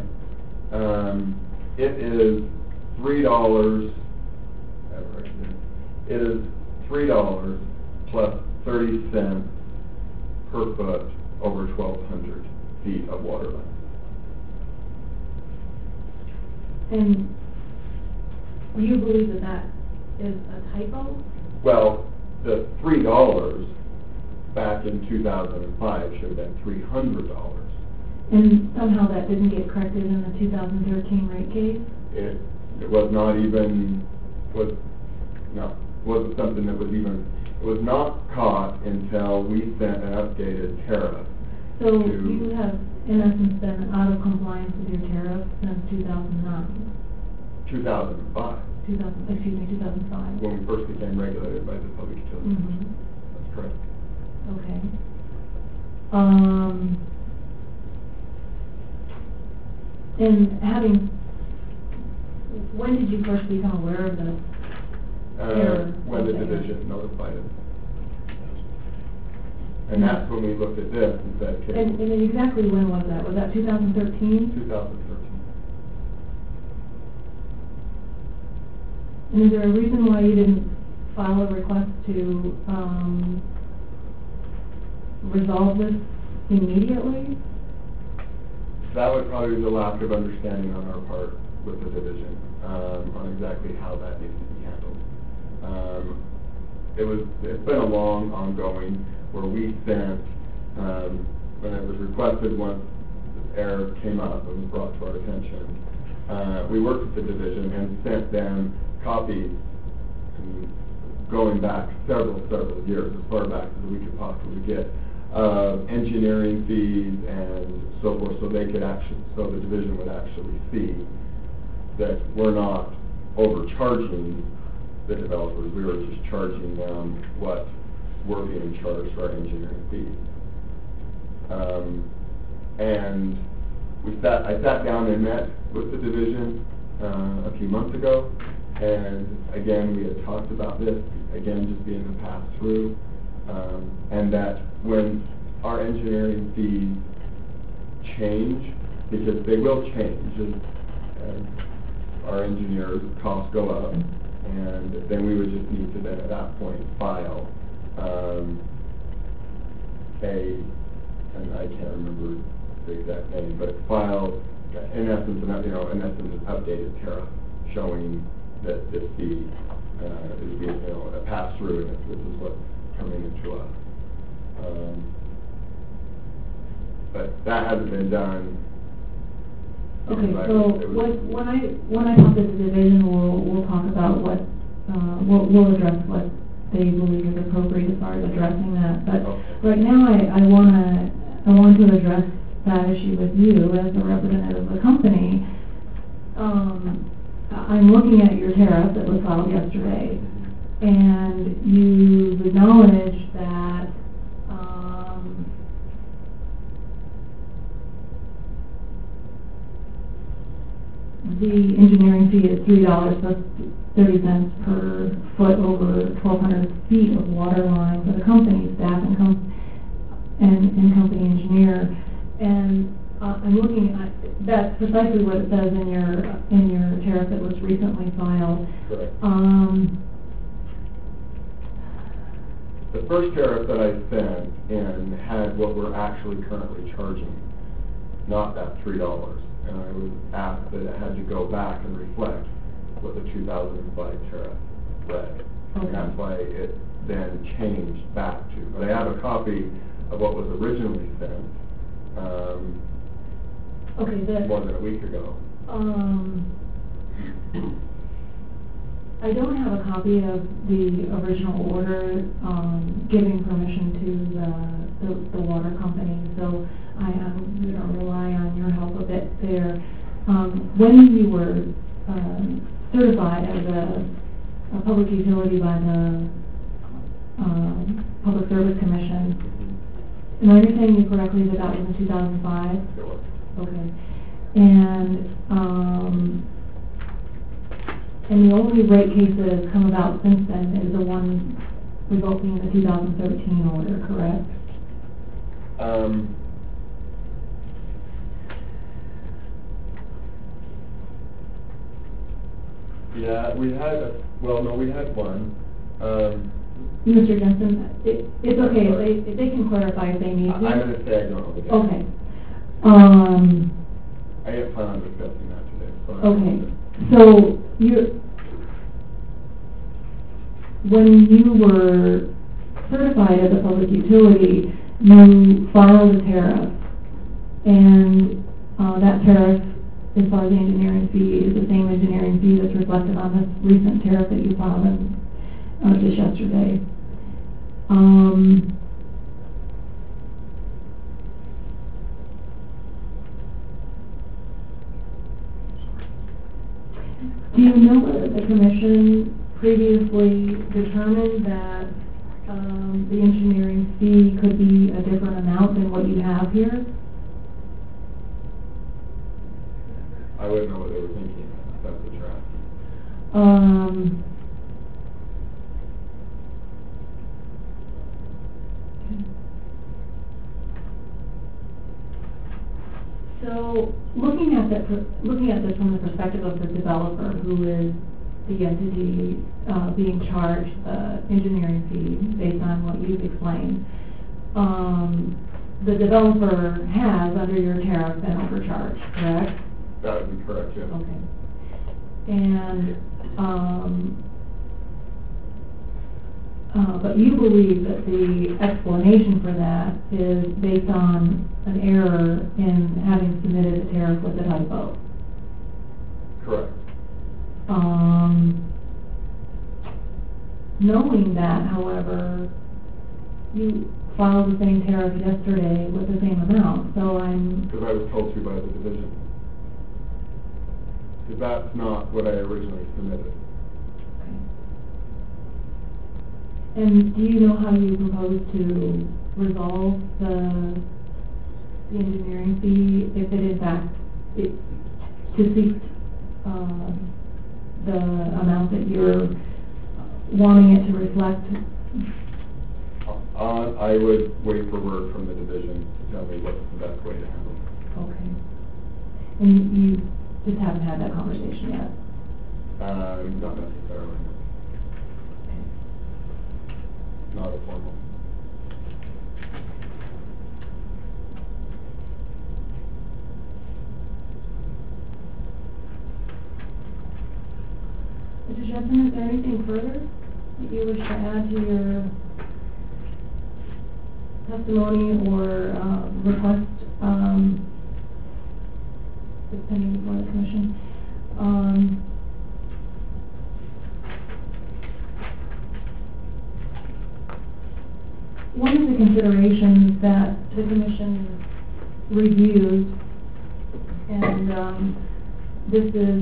it is $3. It is $3 plus 30 cents per foot over 1,200 feet of water line. And do you believe that that is a typo? Well, the $3 back in 2005 should have been $300. And somehow that didn't get corrected in the 2013 rate case? It was not even, wasn't something that was even, it was not caught until we sent an updated tariff. So you have, in essence, been out of compliance with your tariff since 2009? 2005. 2005. When we first became regulated by the Public Utility Commission. That's correct. Okay. And when did you first become aware of this? When the division notified us. And that's when we looked at this and said, okay. And exactly when was that? Was that 2013? 2013. And is there a reason why you didn't file a request to resolve this immediately? That would probably be the lack of understanding on our part with the division on exactly how that needs to be handled. It's been a long ongoing where we sent, when it was requested, once this error came up and was brought to our attention, we worked with the division and sent them copies going back several years, as far back as we could possibly get, engineering fees and so forth, so the division would actually see that we're not overcharging the developers. We were just charging them what we're being charged for our engineering fees. And I sat down and met with the division a few months ago, and again we had talked about this, again just being the pass-through, and that when our engineering fees change, because they will change as our engineers' costs go up, and then we would just need to then at that point file and I can't remember the exact name, but file in essence an updated tariff showing that this fee is being a pass through, and this is what's coming into us. But that hasn't been done. Okay, so when I talk to the division, we'll talk about what we'll address what they believe is appropriate as far as addressing that. But right now, I want to address that issue with you as a representative of the company. I'm looking at your tariff that was filed yesterday, and you've acknowledged that the engineering fee is $3 plus 30 cents per foot over 1,200 feet of water line for the company staff and company engineer. And I'm looking at that's precisely what it says in your tariff that was recently filed. Correct. The first tariff that I sent in had what we're actually currently charging, not that $3. And I was asked that it had to go back and reflect what the 2005 tariff read. Okay. And that's why it then changed back to. But I have a copy of what was originally sent more than a week ago. I don't have a copy of the original order giving permission to the water company, so I'm going to rely on your help a bit there. When you were certified as a public utility by the Public Service Commission, am I understanding you correctly that that was in 2005? Sure. Okay. And the only rate case that has come about since then is the one resulting in the 2013 order, correct? Yeah, we had one. Mr. Jensen, it's okay. They can clarify if they need to. I'm going to say I don't know the date. Okay. I didn't plan on discussing that today. Okay. So when you were certified as a public utility, you filed a tariff, and that tariff, as far as the engineering fee, is the same engineering fee that's reflected on this recent tariff that you filed just yesterday. Do you know whether the commission previously determined that the engineering fee could be a different amount than what you have here? I wouldn't know what they were thinking. That's what you're asking. So, looking at this from the perspective of the developer, who is the entity being charged the engineering fee based on what you've explained, the developer has, under your tariff, been overcharged, correct? That would be correct, yes. Okay. And but you believe that the explanation for that is based on an error in having submitted a tariff with a typo. Correct. Knowing that, however, you filed the same tariff yesterday with the same amount, so I'm... Because I was told to by the division. Because that's not what I originally submitted. Okay. And do you know how you propose to resolve the engineering fee, if it in fact, to seek the amount that you're wanting it to reflect? I would wait for word from the division to tell me what's the best way to handle it. Okay. And you just haven't had that conversation yet? Not necessarily. Okay. Not a formal. Mr. Jensen, is there anything further that you wish to add to your testimony or request that's pending before the commission? One of the considerations that the commission reviews, and this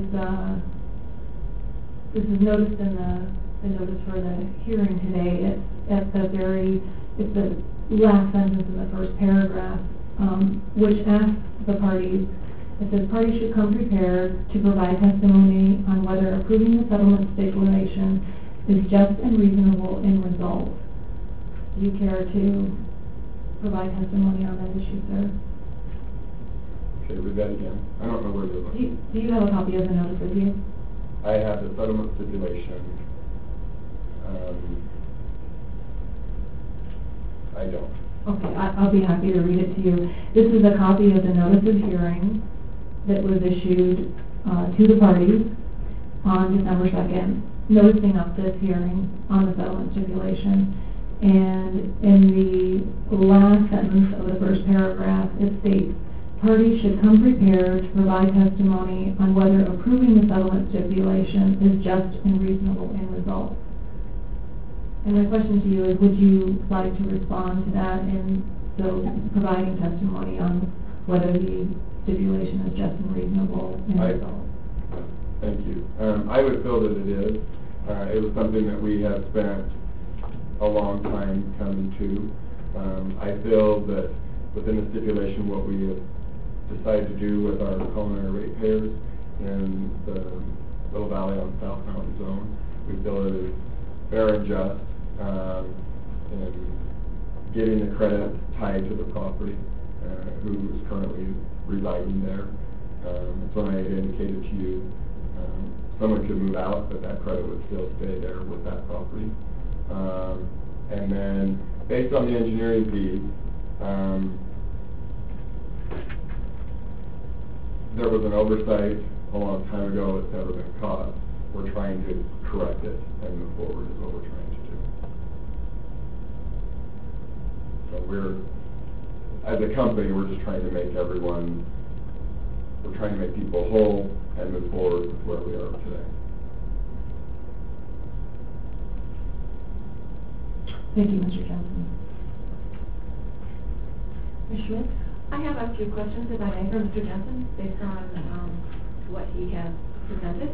is noticed in the notice for the hearing today. It's the last sentence in the first paragraph, which asks the parties, it says, parties should come prepared to provide testimony on whether approving the settlement stipulation is just and reasonable in result. Do you care to provide testimony on that issue, sir? Okay, read that again. I don't know where you're looking. Do you have a copy of the notice with you? I have the settlement stipulation. I don't. Okay, I'll be happy to read it to you. This is a copy of the notice of hearing that was issued to the parties on December 2nd, noticing up this hearing on the settlement stipulation. And in the last sentence of the first paragraph, it states, parties should come prepared to provide testimony on whether approving the settlement stipulation is just and reasonable in result. And my question to you is, would you like to respond to that and so providing testimony on whether the stipulation is just and reasonable in result? Thank you. I would feel that it is. It was something that we have spent a long time coming to. I feel that within the stipulation, what we have decided to do with our culinary ratepayers in the Little Valley on South Mountain Zone, we feel it is fair and just in getting the credit tied to the property who is currently residing there. That's when I had indicated to you someone could move out, but that credit would still stay there with that property. And then based on the engineering fee, there was an oversight a long time ago that's never been caught. We're trying to correct it and move forward is what we're trying to do. So as a company, we're just trying to make we're trying to make people whole and move forward with where we are today. Thank you, Mr. Johnson. Ms. Schmidt? I have a few questions, if I may, for Mr. Jensen, based on what he has presented.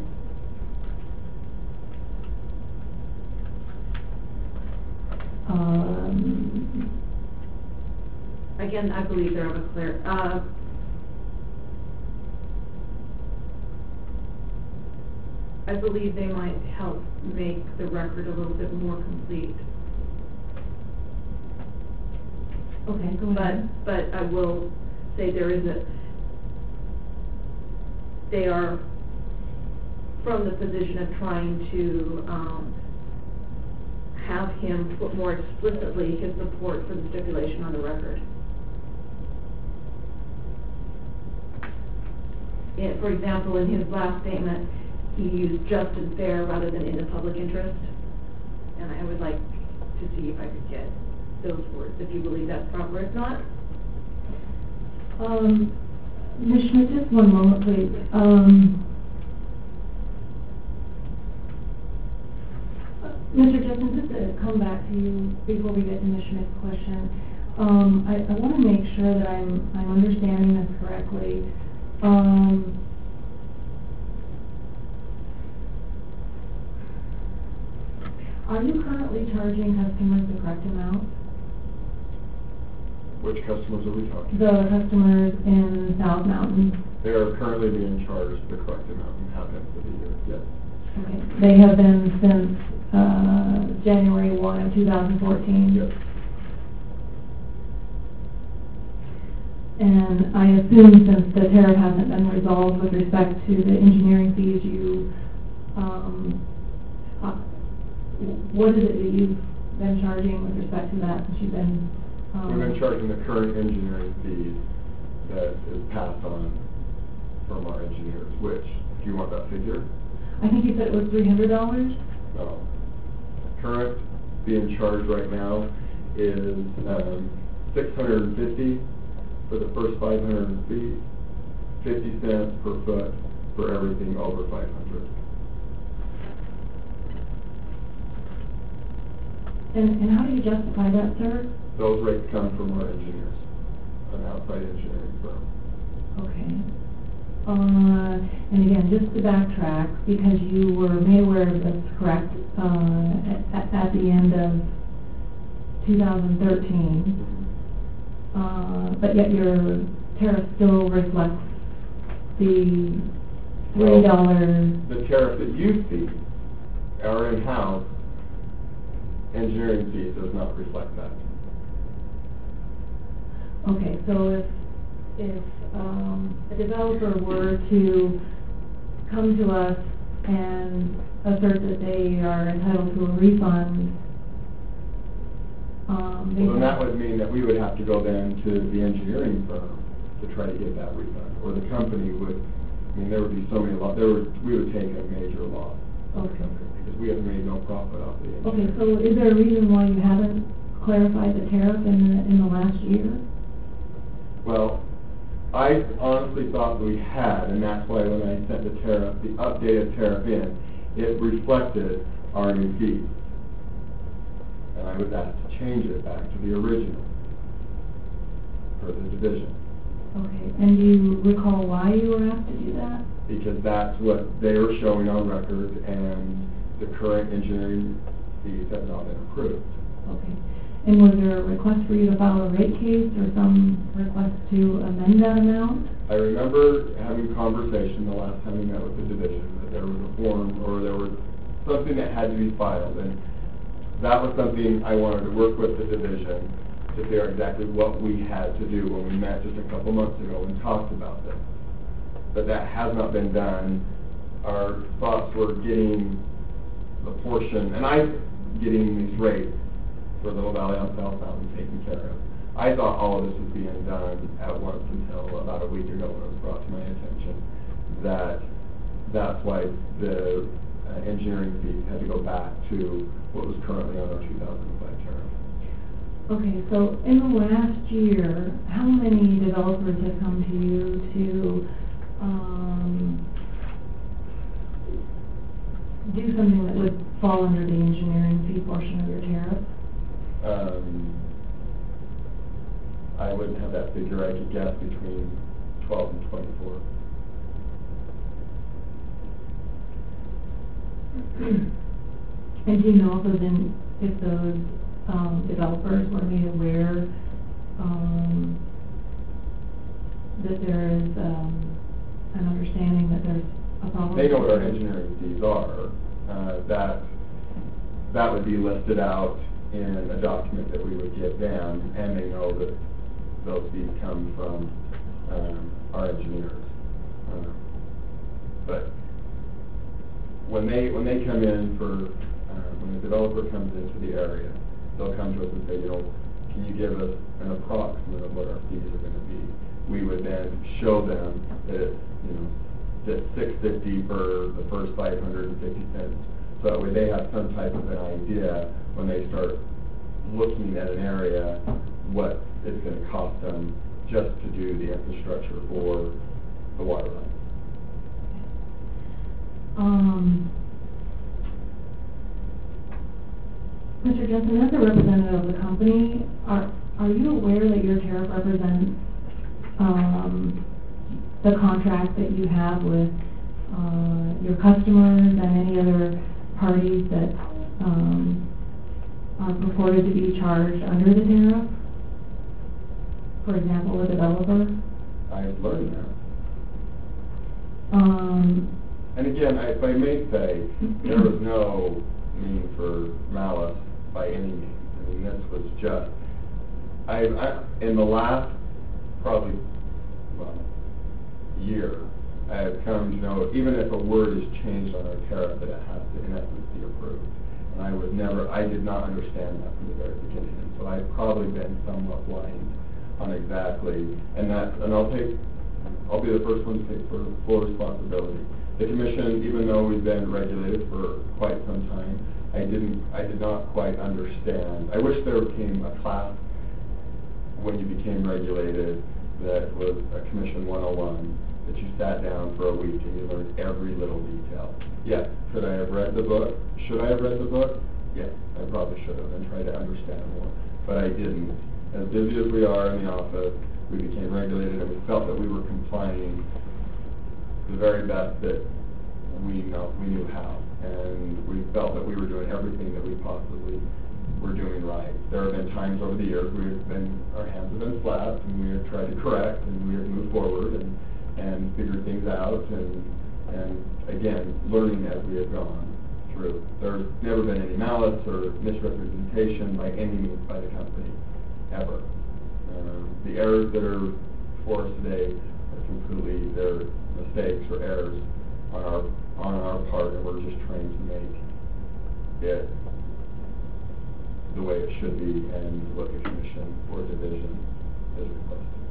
Again, I believe they're of a clear. I believe they might help make the record a little bit more complete. Okay, go ahead. But I will say they are from the position of trying to have him put more explicitly his support for the stipulation on the record. For example, in his last statement, he used just and fair rather than in the public interest. And I would like to see if I could get those words, if you believe that's proper. If not, Ms. Schmidt, just one moment, please. Mr. Justin, just to come back to you before we get to Ms. Schmidt's question, I want to make sure that I'm understanding this correctly. Are you currently charging customers the correct amount? Which customers are we talking The about? customers in South Mountain. They are currently being charged the correct amount and have been for the year, yes. Okay. They have been since January 1 of 2014? Yes. And I assume since the tariff hasn't been resolved with respect to the engineering fees, what is it that you've been charging with respect to that since you've been... We've been charging the current engineering fees that is passed on from our engineers, which, do you want that figure? I think you said it was $300? No. Current being charged right now is $650 for the first 500 feet, 50 cents per foot for everything over 500. And how do you justify that, sir? Those rates come from our engineers, an outside engineering firm. Okay. And again, just to backtrack, because you were made aware of this, correct, at the end of 2013, but yet your tariff still reflects the $3... The tariff that you see, our in-house engineering fee does not reflect that. Okay, so if a developer were to come to us and assert that they are entitled to a refund, Well, then that would mean that we would have to go then to the engineering firm to try to get that refund, or the company would, I mean, there would be so many we would take a major loss. Okay. Because we have made no profit off the engineering. Okay, so is there a reason why you haven't clarified the tariff in the last year? Well, I honestly thought we had, and that's why when I sent the tariff, the updated tariff in, it reflected our new fees. And I was asked to change it back to the original for the division. Okay, and do you recall why you were asked to do that? Because that's what they were showing on record, and the current engineering fees have not been approved. Okay. And was there a request for you to file a rate case or some request to amend that amount? I remember having a conversation the last time we met with the division that there was a form or there was something that had to be filed, and that was something I wanted to work with the division to figure out exactly what we had to do when we met just a couple months ago and talked about this. But that has not been done. Our thoughts were getting the portion, and getting these rates for Little Valley on South Mountain taken care of. I thought all of this was being done at once until about a week ago when it was brought to my attention that's why the engineering fees had to go back to what was currently on our 2005 tariff. Okay, so in the last year, how many developers have come to you to do something that would fall under the engineering fee portion of your tariff? I wouldn't have that figure. I could guess between 12 and 24. And do you know if those developers were made aware that there is an understanding that there's a problem? They know what our engineering fees are. That would be listed out in a document that we would give them, and they know that those fees come from our engineers. But when they come in when a developer comes into the area, they'll come to us and say, can you give us an approximate of what our fees are going to be? We would then show them that it's, just $650 for the first 550 cents. So that way they have some type of an idea when they start looking at an area what it's going to cost them just to do the infrastructure for the water line. Jensen, as a representative of the company, are you aware that your tariff represents the contract that you have with your customers and any other parties that are purported to be charged under the tariff? For example, a developer? I've learned that. And again, if I may say, there was no mean for malice by any means. I mean, this was just, in the last probably, year, I have come to know, even if a word is changed on our tariff, that it has to, in essence, be approved. And I did not understand that from the very beginning. And so I've probably been somewhat blind on exactly, and I'll be the first one to take full responsibility. The commission, even though we've been regulated for quite some time, I did not quite understand. I wish there came a class when you became regulated that was a Commission 101, that you sat down for a week and you learned every little detail. Yes, could I have read the book? Should I have read the book? Yes, I probably should have and tried to understand more, but I didn't. As busy as we are in the office, we became regulated and we felt that we were complying the very best that we knew how, and we felt that we were doing everything that we possibly were doing right. There have been times over the years our hands have been slapped, and we have tried to correct, and we have moved forward and figured things out, and again, learning as we have gone through. There's never been any malice or misrepresentation by any means by the company, ever. The errors that are for us today are completely their mistakes or errors on our part, and we're just trying to make it the way it should be and what the commission or division is requesting.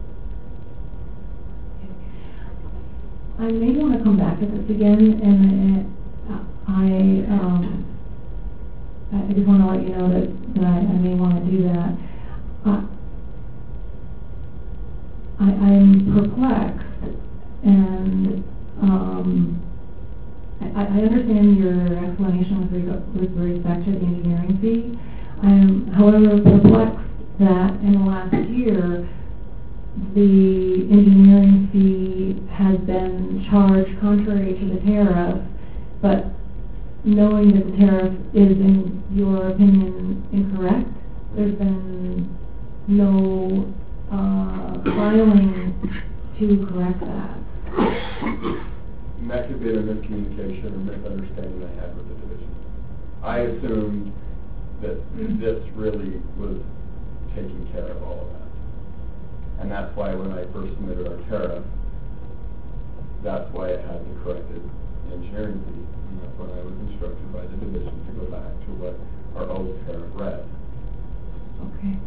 I may want to come back to this again, and I just want to let you know that I may want to do that. I'm perplexed, and I understand your explanation with respect to the engineering fee. I'm, however, perplexed that in the last year, the engineering fee has been charged contrary to the tariff, but knowing that the tariff is, in your opinion, incorrect, there's been no filing to correct that. And that could be a miscommunication or misunderstanding I had with the division. I assumed that this really was taking care of all of that. And that's why when I first submitted our tariff, that's why it had the corrected engineering fee. And that's when I was instructed by the division to go back to what our old tariff read. Okay.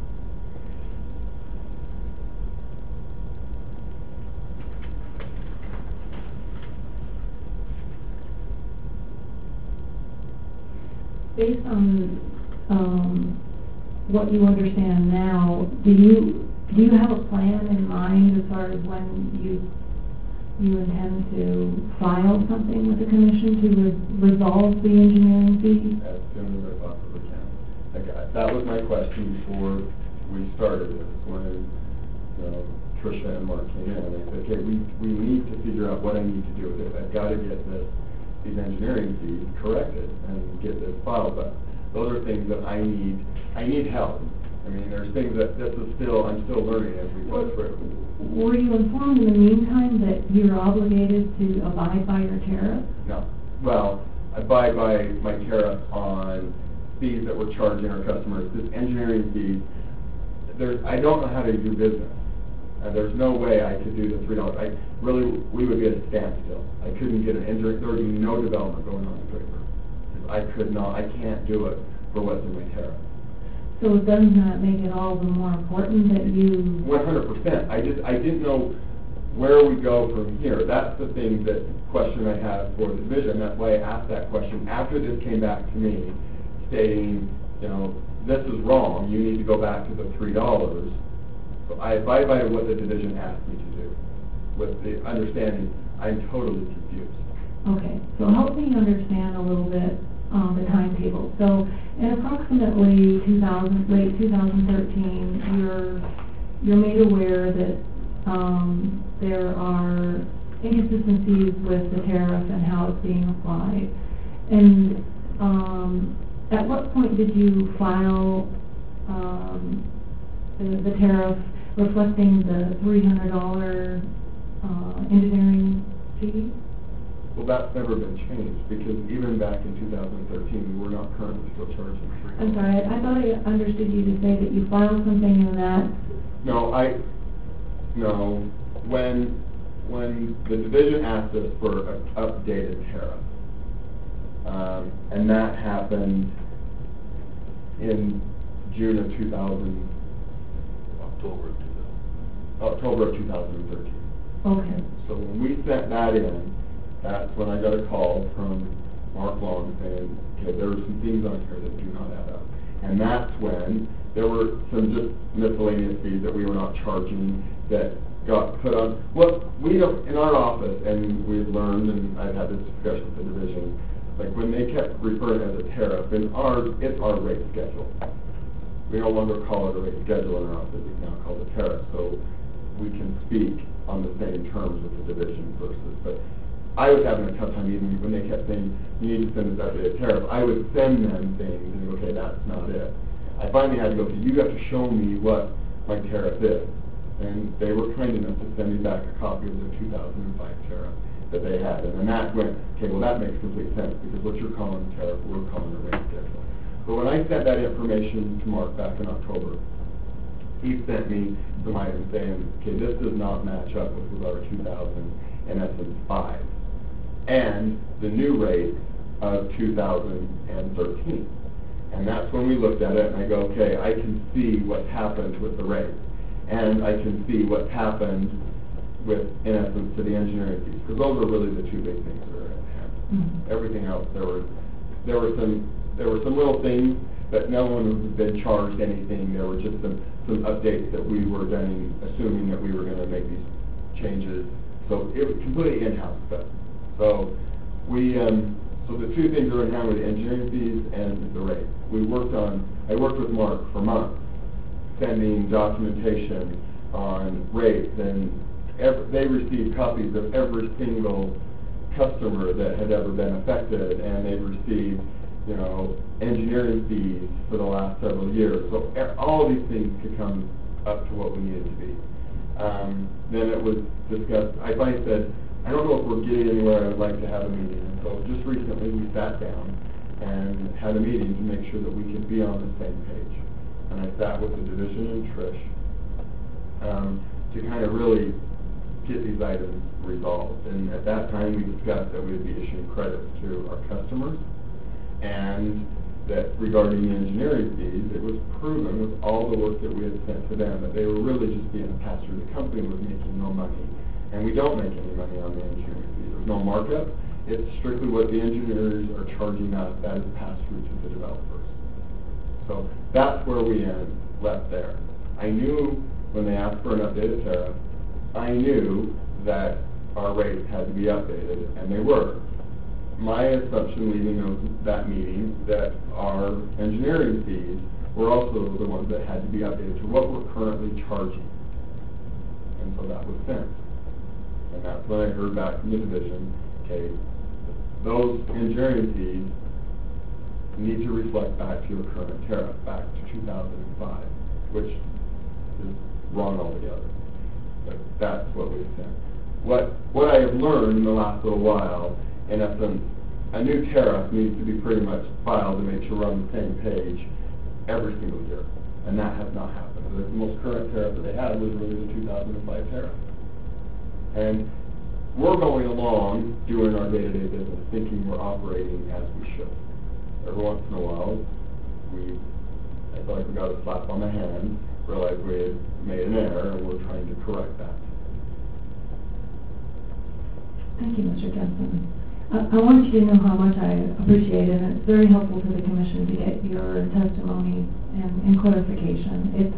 Based on what you understand now, do you have a plan in mind as far as when you intend to file something with the commission to resolve the engineering fee? As soon as I possibly can. That was my question before we started this, when Tricia and Mark came in, and they said, okay, we need to figure out what I need to do with it. I've got to get these engineering fees corrected and get this filed up. Those are things that I need help. I mean, there's things that I'm still learning as we go through. Were you informed in the meantime that you're obligated to abide by your tariff? No. Well, I abide by my tariff on fees that we're charging our customers. This engineering fees, I don't know how to do business. There's no way I could do the $3. We would be at a standstill. I couldn't get an engineering. There would be no development going on in paper. I can't do it for what's in my tariff. So doesn't that make it all the more important that you... 100%. I didn't know where we go from here. That's the question I have for the division. That's why I asked that question after this came back to me, stating, this is wrong. You need to go back to the $3. So I abide by what the division asked me to do, with the understanding I'm totally confused. Okay, so help me understand a little bit the timetable. So in approximately late 2013, you're made aware that there are inconsistencies with the tariff and how it's being applied. And at what point did you file the tariff reflecting the $300 engineering fee? Well, that's never been changed, because even back in 2013, we were not currently still charging $300. I'm sorry, I thought I understood you to say that you filed something in that. No, when the division asked us for an updated tariff, and that happened in June of 2000. October of 2013. Okay. So when we sent that in, that's when I got a call from Mark Long saying, okay, there were some things on here that do not add up. And that's when there were some just miscellaneous fees that we were not charging that got put on. Well, we don't, in our office, and we've learned, and I've had this discussion with the division, like when they kept referring to it as a tariff, in ours, it's our rate schedule. We no longer call it a rate schedule in our office, we now call it a tariff. So we can speak on the same terms with the division versus, but I was having a tough time even when they kept saying, you need to send us that updated tariff. I would send them things and go, okay, that's not it. I finally had to go, okay, you have to show me what my tariff is. And they were kind enough to send me back a copy of the 2005 tariff that they had. And then that went, okay, well that makes complete sense, because what you're calling a tariff, we're calling a rate schedule. But when I sent that information to Mark back in October, he sent me some items saying, okay, this does not match up with our 2005 and the new rate of 2013. And that's when we looked at it, and I go, okay, I can see what's happened with the rate, and I can see what's happened with, in essence, to the engineering fees, because those are really the two big things that are at hand. Mm-hmm. Everything else, there were some little things, but no one has been charged anything. There were just some updates that we were then assuming that we were going to make these changes. So it was completely in-house stuff. So so the two things that are in hand were the engineering fees and the rate. I worked with Mark for months, sending documentation on rates, and they received copies of every single customer that had ever been affected, and they've received, engineering fees for the last several years. So all of these things could come up to what we needed to be. Then it was discussed. I finally said, I don't know if we're getting anywhere. I'd like to have a meeting. And so just recently we sat down and had a meeting to make sure that we could be on the same page. And I sat with the division and Trish to kind of really get these items resolved. And at that time we discussed that we would be issuing credits to our customers, and that regarding the engineering fees, it was proven with all the work that we had sent to them that they were really just being a pass-through. The company was making no money, and we don't make any money on the engineering fees. There's no markup. It's strictly what the engineers are charging us that is passed through to the developers. So that's where we left there. I knew when they asked for an updated tariff, I knew that our rates had to be updated, and they were. My assumption leaving that meeting that our engineering fees were also the ones that had to be updated to what we're currently charging. And so that was sent. And that's when I heard back from the division, okay, those engineering fees need to reflect back to your current tariff, back to 2005, which is wrong altogether. But that's what we've sent. What I have learned in the last little while, in essence, a new tariff needs to be pretty much filed to make sure we're on the same page every single year. And that has not happened. The most current tariff that they had was really the 2005 tariff. And we're going along doing our day-to-day business thinking we're operating as we should. Every once in a while, I feel like we got a slap on the hand, realized we had made an error, and we're trying to correct that. Thank you, Mr. Jensen. I want you to know how much I appreciate it, and it's very helpful to the commission to get your testimony and clarification.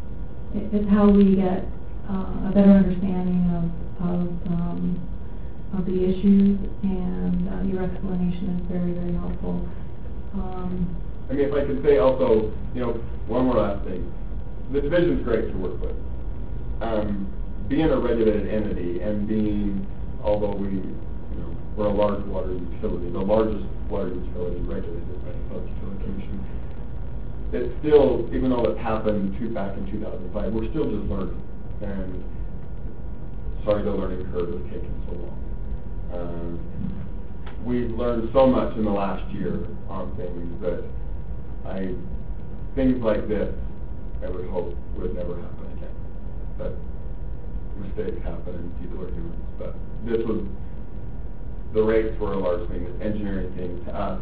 It's how we get a better understanding of the issues, and your explanation is very, very helpful. I mean, if I could say also, one more last thing. The division's great to work with. Being a regulated entity and although we're a large water utility, the largest water utility regulated by the Public Utility Commission, it's still, even though it happened back in 2005, we're still just learning. And sorry the learning curve has taken so long. We've learned so much in the last year on things that things like this, I would hope, would never happen again. But mistakes happen and people are humans. But the rates were a large thing, the engineering thing. To us,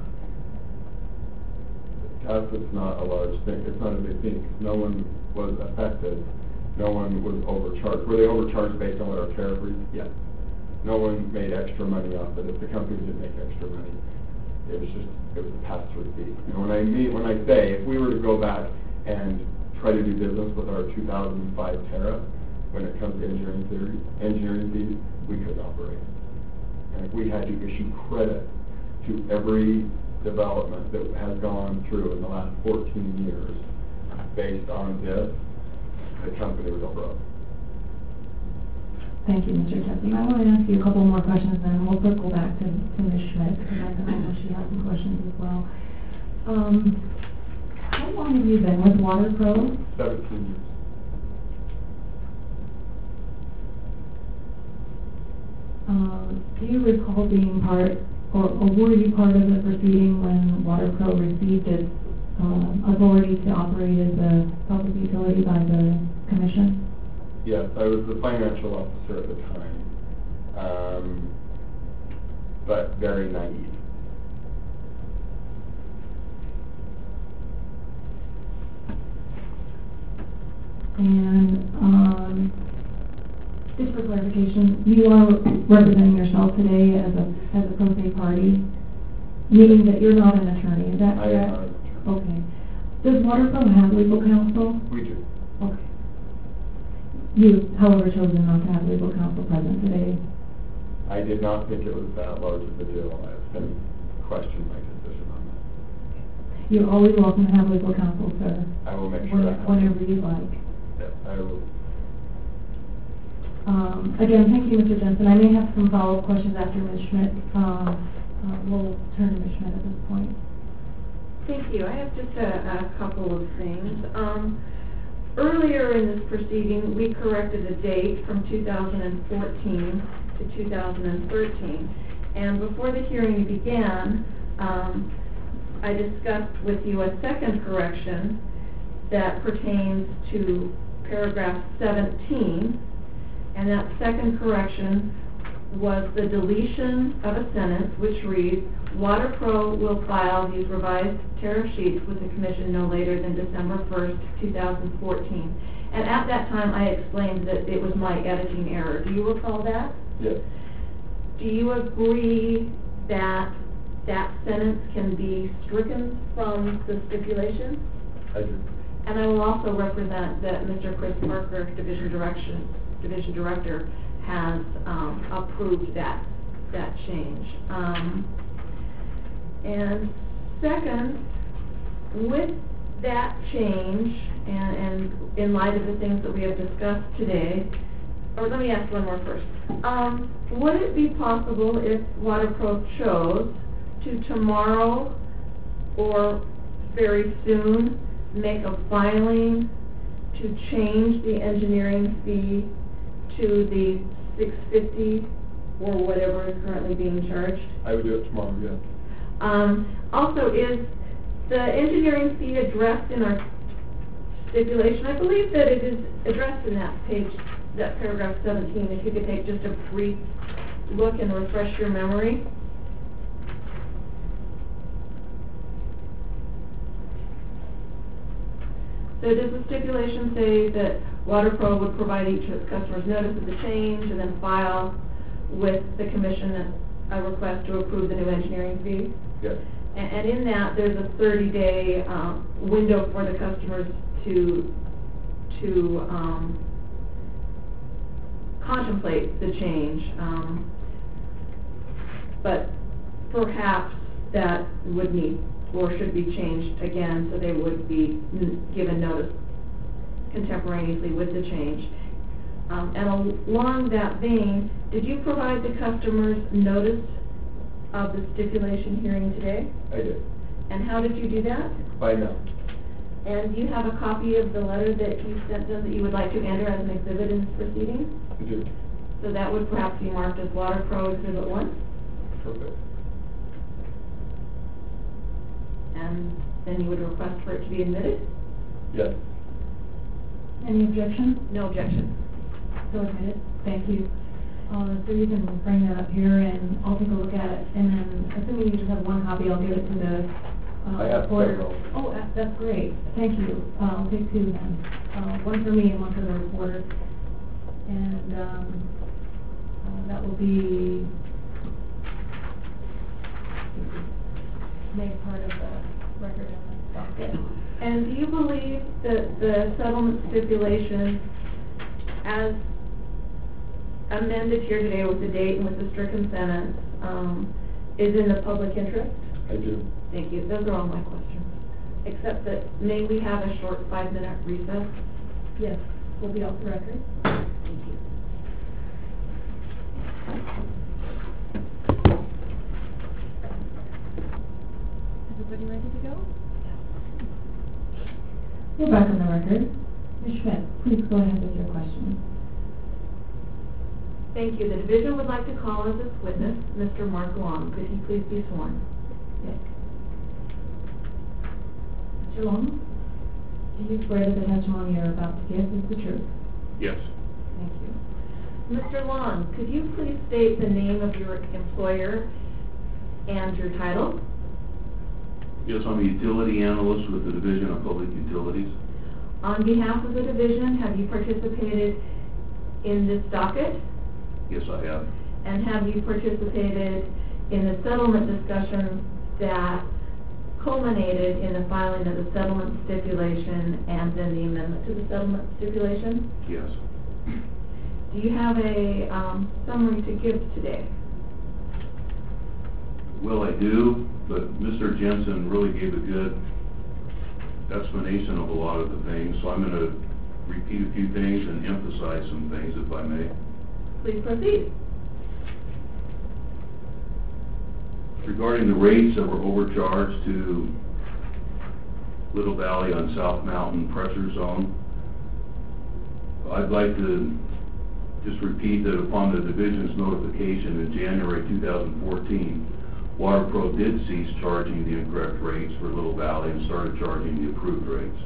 it's not a large thing. It's not a big thing. No one was affected. No one was overcharged. Were they overcharged based on what our tariff reads? Yes. No one made extra money off it. If the company didn't make extra money, it was a pass-through fee. When I say, if we were to go back and try to do business with our 2005 tariff, when it comes to engineering fees, we couldn't operate. And if we had to issue credit to every development that has gone through in the last 14 years based on this, the company would go broke. Thank you, Mr. Tessie. I want to ask you a couple more questions, and then we'll circle back to Ms. Schmidt, because I know she has some questions as well. How long have you been with WaterPro? 17 years. Do you recall being part, or were you part of the proceeding when WaterPro received its authority to operate as a public utility by the Commission? Yes, I was the financial officer at the time, but very naive. And just for clarification, you are representing yourself today as a pro se party, meaning that you're not an attorney, is that correct? I am not an attorney. Okay. Does WaterPro have legal counsel? We do. Okay. You, however, chosen not to have legal counsel present today. I did not think it was that large of a deal. I have since questioned my decision on that. You're always welcome to have legal counsel, sir. I will make sure that happens. Whenever you like. Yes, I will. Again, thank you, Mr. Jensen. I may have some follow-up questions after Ms. Schmidt. We'll turn to Ms. Schmidt at this point. Thank you. I have just a couple of things. Earlier in this proceeding, we corrected a date from 2014 to 2013. And before the hearing began, I discussed with you a second correction that pertains to paragraph 17. And that second correction was the deletion of a sentence which reads, WaterPro will file these revised tariff sheets with the Commission no later than December 1st, 2014. And at that time, I explained that it was my editing error. Do you recall that? Yes. Do you agree that that sentence can be stricken from the stipulation? I do. And I will also represent that Mr. Chris Parker, Division Director, has approved that change. And second, with that change, and in light of the things that we have discussed today, or let me ask one more first. Would it be possible if WaterPro chose to tomorrow or very soon make a filing to change the engineering fee to the $650 or whatever is currently being charged? I would do it tomorrow, yes. Also, is the engineering fee addressed in our stipulation? I believe that it is addressed in that page, that paragraph 17. If you could take just a brief look and refresh your memory. So does the stipulation say that WaterPro would provide each of its customers notice of the change and then file with the Commission a request to approve the new engineering fee? Yes. And in that, there's a 30-day window for the customers to contemplate the change. but perhaps that would need or should be changed again, so they would be given notice contemporaneously with the change. And along that vein, did you provide the customers notice of the stipulation hearing today? I did. And how did you do that? By now. And do you have a copy of the letter that you sent them that you would like to enter as an exhibit in this proceeding? I do. So that would perhaps be marked as Water Pro Exhibit 1? Perfect. And then you would request for it to be admitted? Yes. Any objection? No objection. So admitted. Thank you. So you can bring that up here, and I'll take a look at it, and then, assuming you just have one copy, I'll give it to the I have reporter. several. Oh, that's great. Thank you. I'll take two then. One for me and one for the reporter. And that will be made part of the record in the docket. And do you believe that the settlement stipulation, as amended here today with the date and with the stricken sentence, is in the public interest? I do. Thank you. Those are all my questions. Except that, may we have a short 5-minute recess? Yes, we'll be off the record. Thank you. Everybody ready to go? We're back on the record. Ms. Schmidt, please go ahead with your question. Thank you. The division would like to call as its witness Mr. Mark Long. Could he please be sworn? Yes. Mr. Long, do you swear that the testimony you're about to give is the truth? Yes. Thank you. Mr. Long, could you please state the name of your employer and your title? Yes, I'm a utility analyst with the Division of Public Utilities. On behalf of the division, have you participated in this docket? Yes, I have. And have you participated in the settlement discussion that culminated in the filing of the settlement stipulation and then the amendment to the settlement stipulation? Yes. Do you have a summary to give today? Well, I do, but Mr. Jensen really gave a good explanation of a lot of the things, so I'm going to repeat a few things and emphasize some things, if I may. Please proceed. Regarding the rates that were overcharged to Little Valley on South Mountain Pressure Zone, I'd like to just repeat that upon the division's notification in January 2014, WaterPro did cease charging the incorrect rates for Little Valley and started charging the approved rates.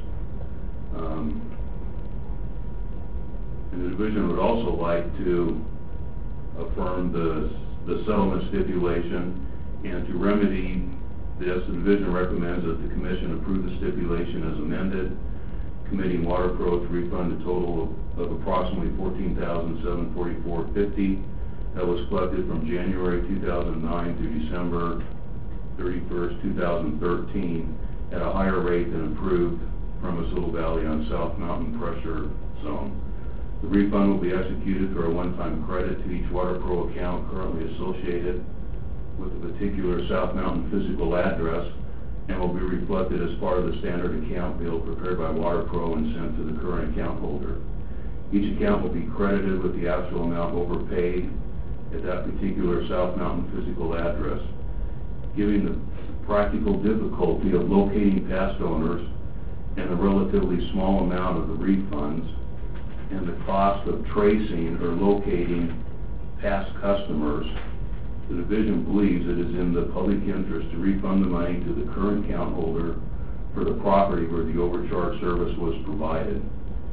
And the division would also like to affirm the settlement stipulation, and to remedy this, the division recommends that the commission approve the stipulation as amended, committing WaterPro to refund a total of approximately $14,744.50 that was collected from January 2009 through December 31st, 2013 at a higher rate than approved from Little Valley on South Mountain Pressure Zone. The refund will be executed through a one-time credit to each WaterPro account currently associated with a particular South Mountain physical address, and will be reflected as part of the standard account bill prepared by WaterPro and sent to the current account holder. Each account will be credited with the actual amount overpaid at that particular South Mountain physical address. Given the practical difficulty of locating past owners and the relatively small amount of the refunds and the cost of tracing or locating past customers, the division believes it is in the public interest to refund the money to the current account holder for the property where the overcharge service was provided,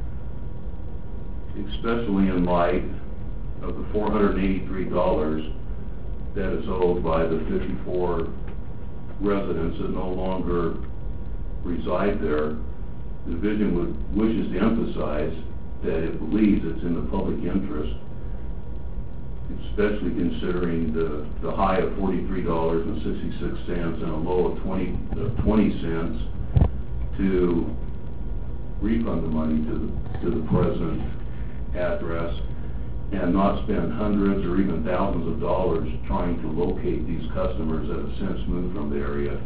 especially in light of the $483 that is owed by the 54 residents that no longer reside there. The division wishes to emphasize that it believes it's in the public interest, especially considering the high of $43.66 and a low of 20 cents, to refund the money to the present address. and not spend hundreds or even thousands of dollars trying to locate these customers that have since moved from the area.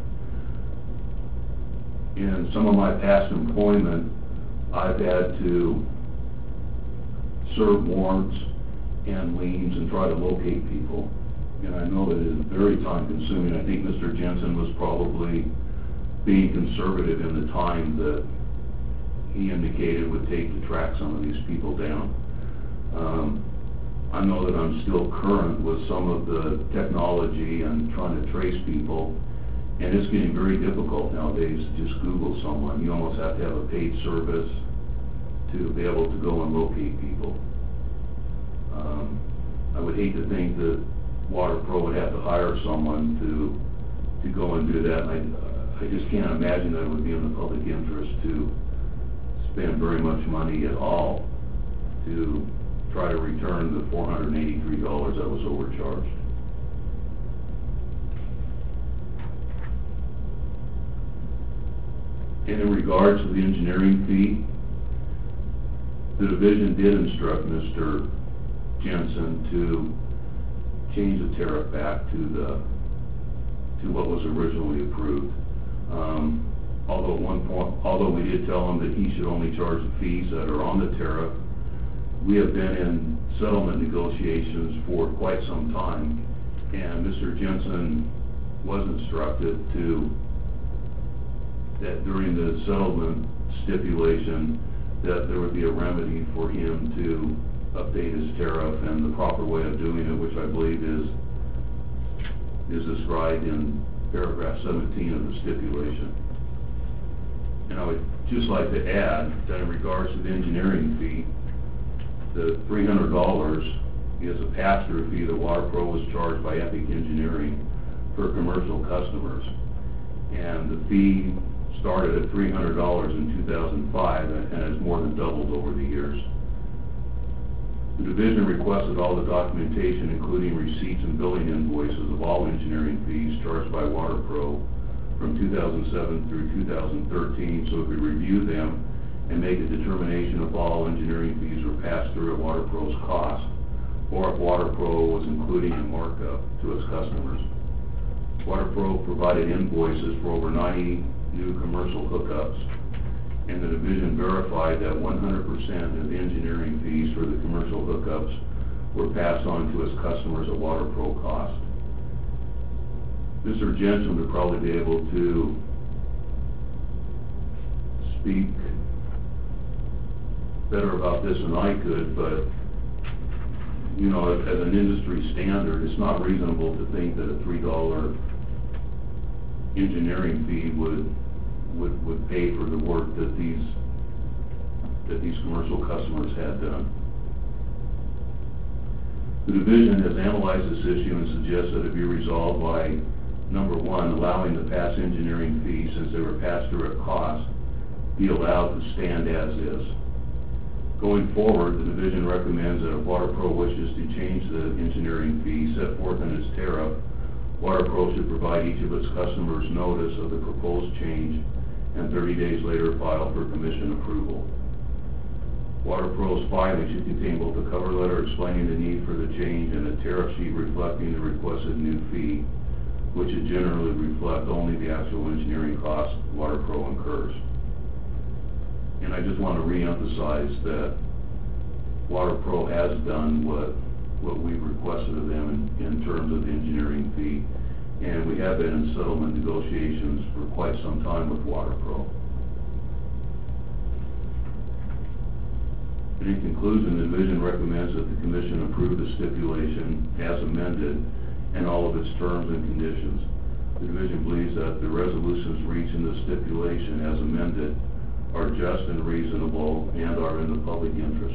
In some of my past employment, I've had to serve warrants and liens and try to locate people. And I know that it is very time consuming. I think Mr. Jensen was probably being conservative in the time that he indicated would take to track some of these people down. I know that I'm still current with some of the technology and trying to trace people, and it's getting very difficult nowadays to just Google someone. You almost have to have a paid service to be able to go and locate people. I would hate to think that WaterPro would have to hire someone to go and do that. I just can't imagine that it would be in the public interest to spend very much money at all to try to return the $483 that was overcharged. And in regards to the engineering fee, the division did instruct Mr. Jensen to change the tariff back to what was originally approved. Although at one point, although we did tell him that he should only charge the fees that are on the tariff, we have been in settlement negotiations for quite some time, and Mr. Jensen was instructed that during the settlement stipulation that there would be a remedy for him to update his tariff, and the proper way of doing it, which I believe is described in paragraph 17 of the stipulation. And I would just like to add that in regards to the engineering fee, the $300 is a pass-through fee that WaterPro was charged by Epic Engineering for commercial customers. And the fee started at $300 in 2005 and has more than doubled over the years. The division requested all the documentation, including receipts and billing invoices of all engineering fees charged by WaterPro from 2007 through 2013, so it could review them and make a determination if all engineering fees were passed through at WaterPro's cost, or if WaterPro was including a markup to its customers. WaterPro provided invoices for over 90 new commercial hookups, and the division verified that 100% of the engineering fees for the commercial hookups were passed on to its customers at WaterPro cost. Mr. Jensen would probably be able to speak better about this than I could, but you know, as an industry standard, it's not reasonable to think that a $3 engineering fee would pay for the work that these commercial customers had done. The division has analyzed this issue and suggests that it be resolved by, number one, allowing the past engineering fees, since they were passed through at cost, be allowed to stand as is. Going forward, the division recommends that if WaterPro wishes to change the engineering fee set forth in its tariff, WaterPro should provide each of its customers notice of the proposed change and 30 days later file for commission approval. WaterPro's filing should contain both a cover letter explaining the need for the change and a tariff sheet reflecting the requested new fee, which should generally reflect only the actual engineering costs WaterPro incurs. And I just want to reemphasize that WaterPro has done what we requested of them in terms of the engineering fee, and we have been in settlement negotiations for quite some time with WaterPro. And in conclusion, the division recommends that the commission approve the stipulation as amended and all of its terms and conditions. The division believes that the resolutions reached in the stipulation as amended are just and reasonable and are in the public interest.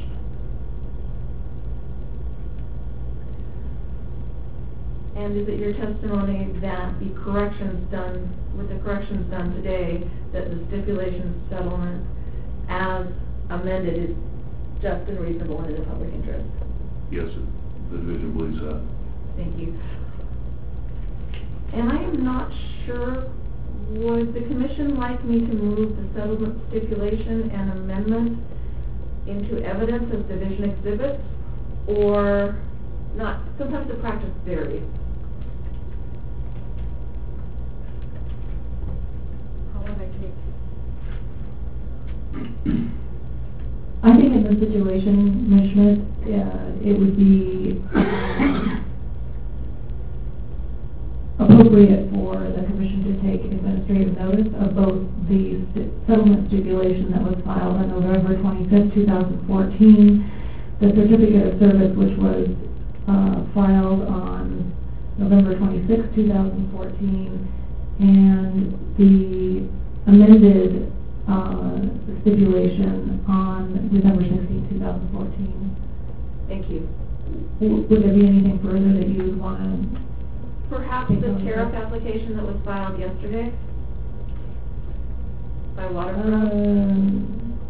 And is it your testimony that the corrections done, with the corrections done today, that the stipulation settlement as amended is just and reasonable and in the public interest? Yes, the division believes that. Thank you. And I am not sure, would the commission like me to move the settlement stipulation and amendment into evidence as division exhibits? or not. Sometimes the practice varies. How long I take? I think in this situation, Ms. Schmidt, it would be appropriate for the commission to take administrative notice of both the settlement stipulation that was filed on November 25th, 2014, the certificate of service which was filed on November 26th, 2014, and the amended stipulation on December 16th, 2014. Thank you. Would there be anything further that you would want to? Perhaps the tariff application that was filed yesterday by Waterfront?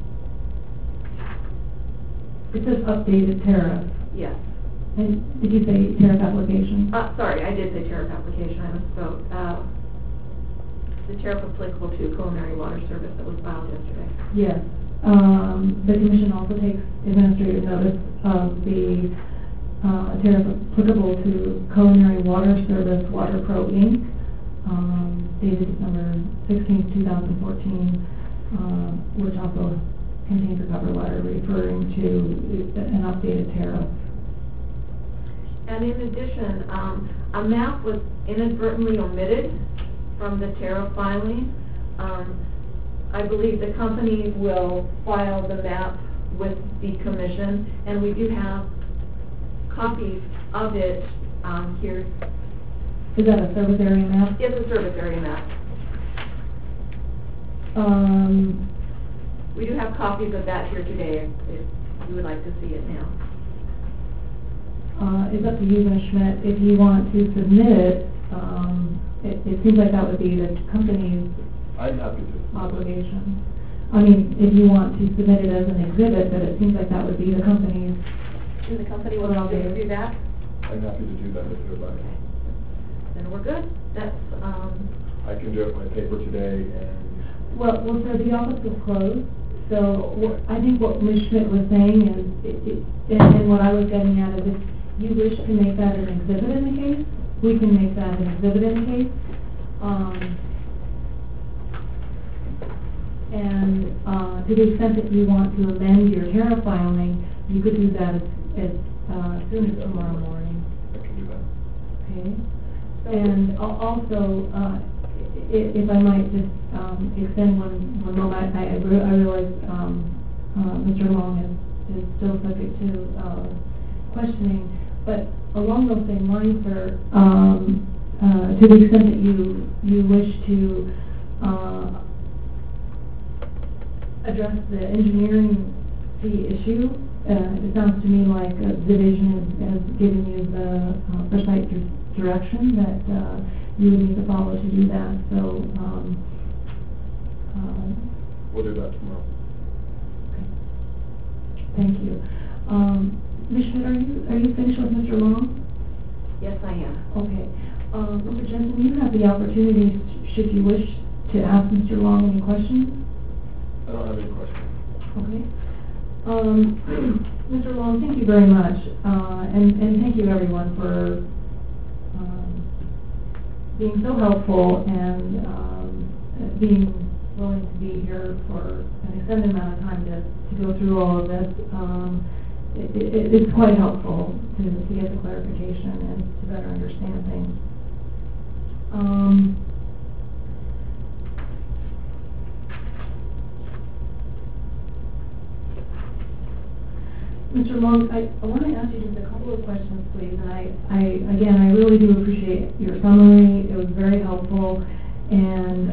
It says updated tariff. Yes. And did you say tariff application? Sorry, I did say tariff application. I misspoke. The tariff applicable to culinary water service that was filed yesterday. Yes. The commission also takes administrative notice of the tariff applicable to culinary water service WaterPro Inc., dated December 16, 2014, which also contains a cover letter referring to an updated tariff. And in addition, a map was inadvertently omitted from the tariff filing. I believe the company will file the map with the commission, and we do have copies of it here. Is that a service area map? It's a service area map. We do have copies of that here today if you would like to see it now. It's up to you, Ms. Schmidt. If you want to submit it, it seems like that would be the company's I'm happy to. obligation. I mean, if you want to submit it as an exhibit, but it seems like that would be the company's. And the company will help you do that? I'm happy to do that if you would like. Then we're good. That's, I can do it by paper today and... Well, sir, the office is closed, so I think what Ms. Schmidt was saying is, and what I was getting at is if you wish to make that an exhibit in the case, we can make that an exhibit in the case. And to the extent that you want to amend your tariff filing, you could do that as soon as tomorrow morning. I can do that. Okay. And also, if I might just extend one moment, I realize Mr. Long is still subject to questioning, but along those same lines, sir, to the extent that you wish to address the engineering fee issue, it sounds to me like the division has given you the precise direction that you would need to follow to do that. So we'll do that tomorrow. Okay. Thank you. Ms. Schmidt, are you finished with Mr. Long? yes, I am. Okay. Mr. Jensen, you have the opportunity, should you wish, to ask Mr. Long any questions. I don't have any questions. Okay. Mr. Long, thank you very much, and thank you everyone for being so helpful and being willing to be here for an extended amount of time to go through all of this. It's quite helpful to get the clarification and to better understand things. Mr. Long, I want to ask you just a couple of questions, please. And I really do appreciate your summary. It was very helpful. And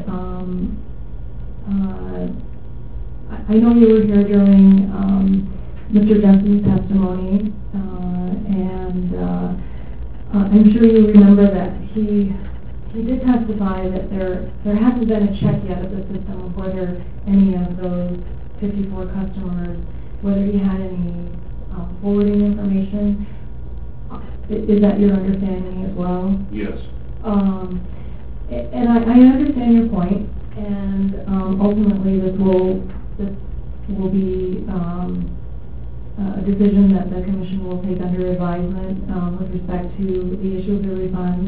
I know you were here during Mr. Jensen's testimony, and I'm sure you remember that he did testify that there hasn't been a check yet of the system of whether any of those 54 customers, whether he had any forwarding information. Is that your understanding as well? Yes. And I understand your point, and ultimately this will be a decision that the commission will take under advisement with respect to the issue of the refund.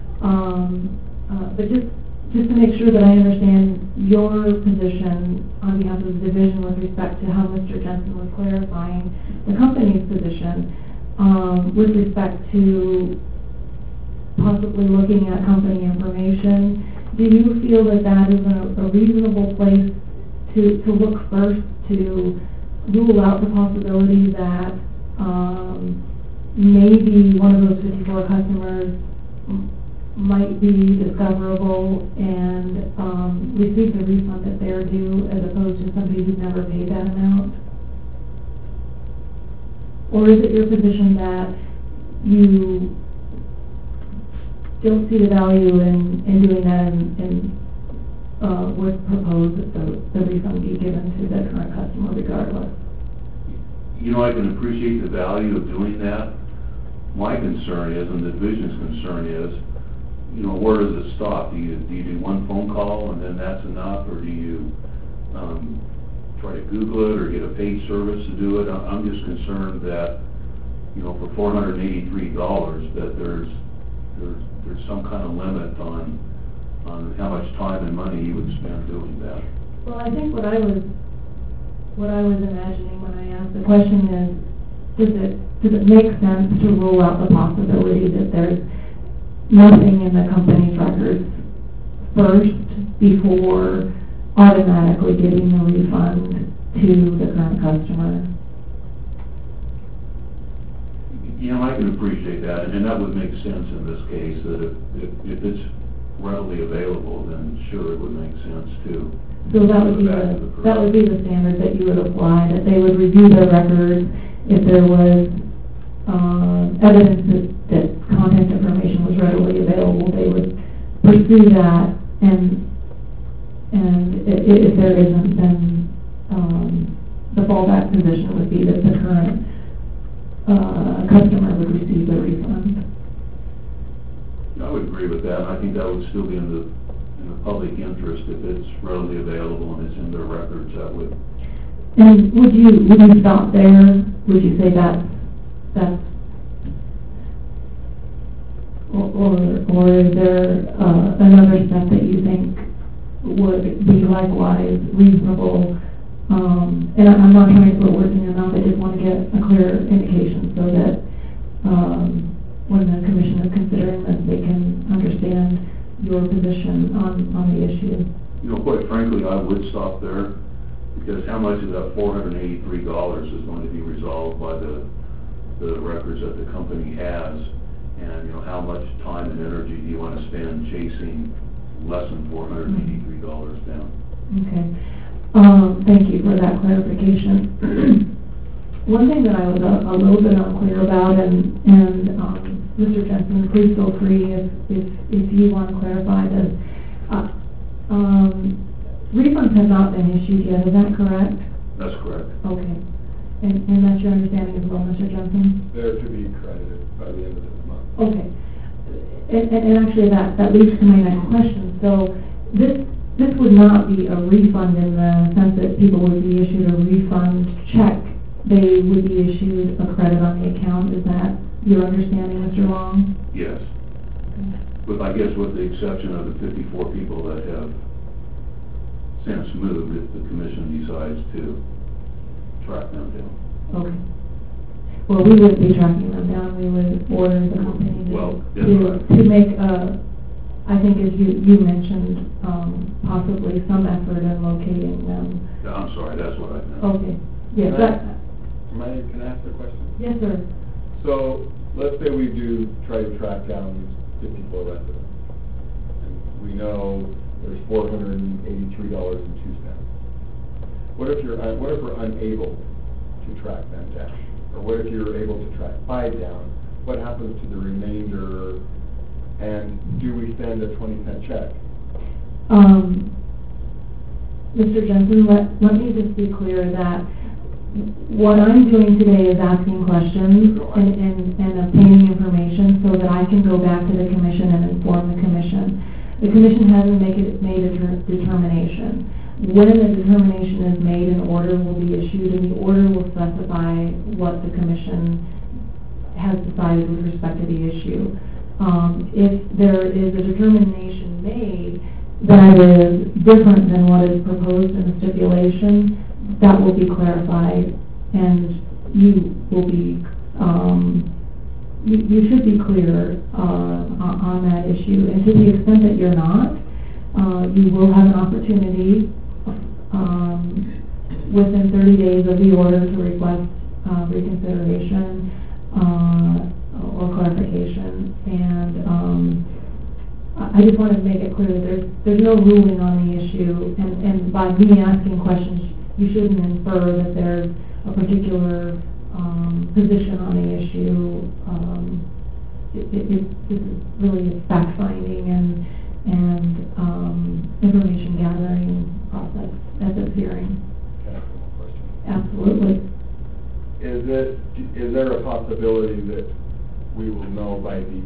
But just to make sure that I understand your position on behalf of the division with respect to how Mr. Jensen was clarifying the company's position with respect to possibly looking at company information, do you feel that that is a reasonable place to look first to rule out the possibility that maybe one of those 54 customers might be discoverable and receive the refund that they're due as opposed to somebody who's never paid that amount? Or is it your position that you don't see the value in doing that and would propose that the refund be given to the current customer regardless? You know, I can appreciate the value of doing that. My concern is, and the division's concern is, you know, where does it stop? Do you do one phone call and then that's enough, or do you try to Google it or get a paid service to do it? I'm just concerned that, you know, for $483, that there's some kind of limit on how much time and money you would spend doing that. Well, I think what I was imagining when I asked the question is, does it make sense to rule out the possibility that there's nothing in the company's records first before automatically giving the refund to the current customer? You know, I can appreciate that, and that would make sense in this case, that if it's readily available, then sure, it would make sense too. So that would be the standard that you would apply, that they would review their records. If there was evidence that contact information was readily available, they would pursue that, and if there isn't, then the fallback position would be that the current customer would receive the refund. I would agree with that. I think that would still be in the public interest if it's readily available and it's in their records. That would. And would you stop there? Would you say that's or is there another step that you think would be likewise reasonable? And I'm not trying to put words in your mouth. I just want to get a clear indication so that when the commission is considering this, they can understand your position on the issue. You know, quite frankly, I would stop there, because how much of that $483 is going to be resolved by the records that the company has, and you know, how much time and energy do you want to spend chasing less than $483 down? Okay. Thank you for that clarification. One thing that I was a little bit unclear about, and Mr. Jensen, please feel free if you want to clarify this. Refunds have not been issued yet, is that correct? That's correct. Okay. And that's your understanding as well, Mr. Jensen? They're to be credited by the end of this month. Okay. And actually that leads to my next question. So this would not be a refund in the sense that people would be issued a refund check. They would be issued a credit on the account. Is that your understanding, Mr. Long? Yes. But I guess with the exception of the 54 people that have since moved, if the commission decides to track them down. Okay. Well, we wouldn't be tracking them down. We would order the company to make I think as you mentioned, possibly some effort in locating them. I'm sorry, that's what I meant. Okay. Yes. Can I ask a question? Yes, sir. So let's say we do try to track down these 54 residents, and we know there's $483.02. What if we're unable to track them down, or what if you're able to track 5 down? What happens to the remainder? And do we send a 20-cent check? Mr. Jensen, let me just be clear that what I'm doing today is asking questions and obtaining information so that I can go back to the commission and inform the commission. The commission hasn't made a determination. when a determination is made, an order will be issued, and the order will specify what the commission has decided with respect to the issue. If there is a determination made that is different than what is proposed in the stipulation, that will be clarified, and you will be, you should be clear on that issue. And to the extent that you're not, you will have an opportunity within 30 days of the order to request reconsideration or clarification. And I just wanted to make it clear that there's no ruling on the issue, and by me asking questions, you shouldn't infer that there's a particular position on the issue. This is really a fact-finding and information gathering process at this hearing. Can I ask one more question? Absolutely. Is there a possibility that we will know by the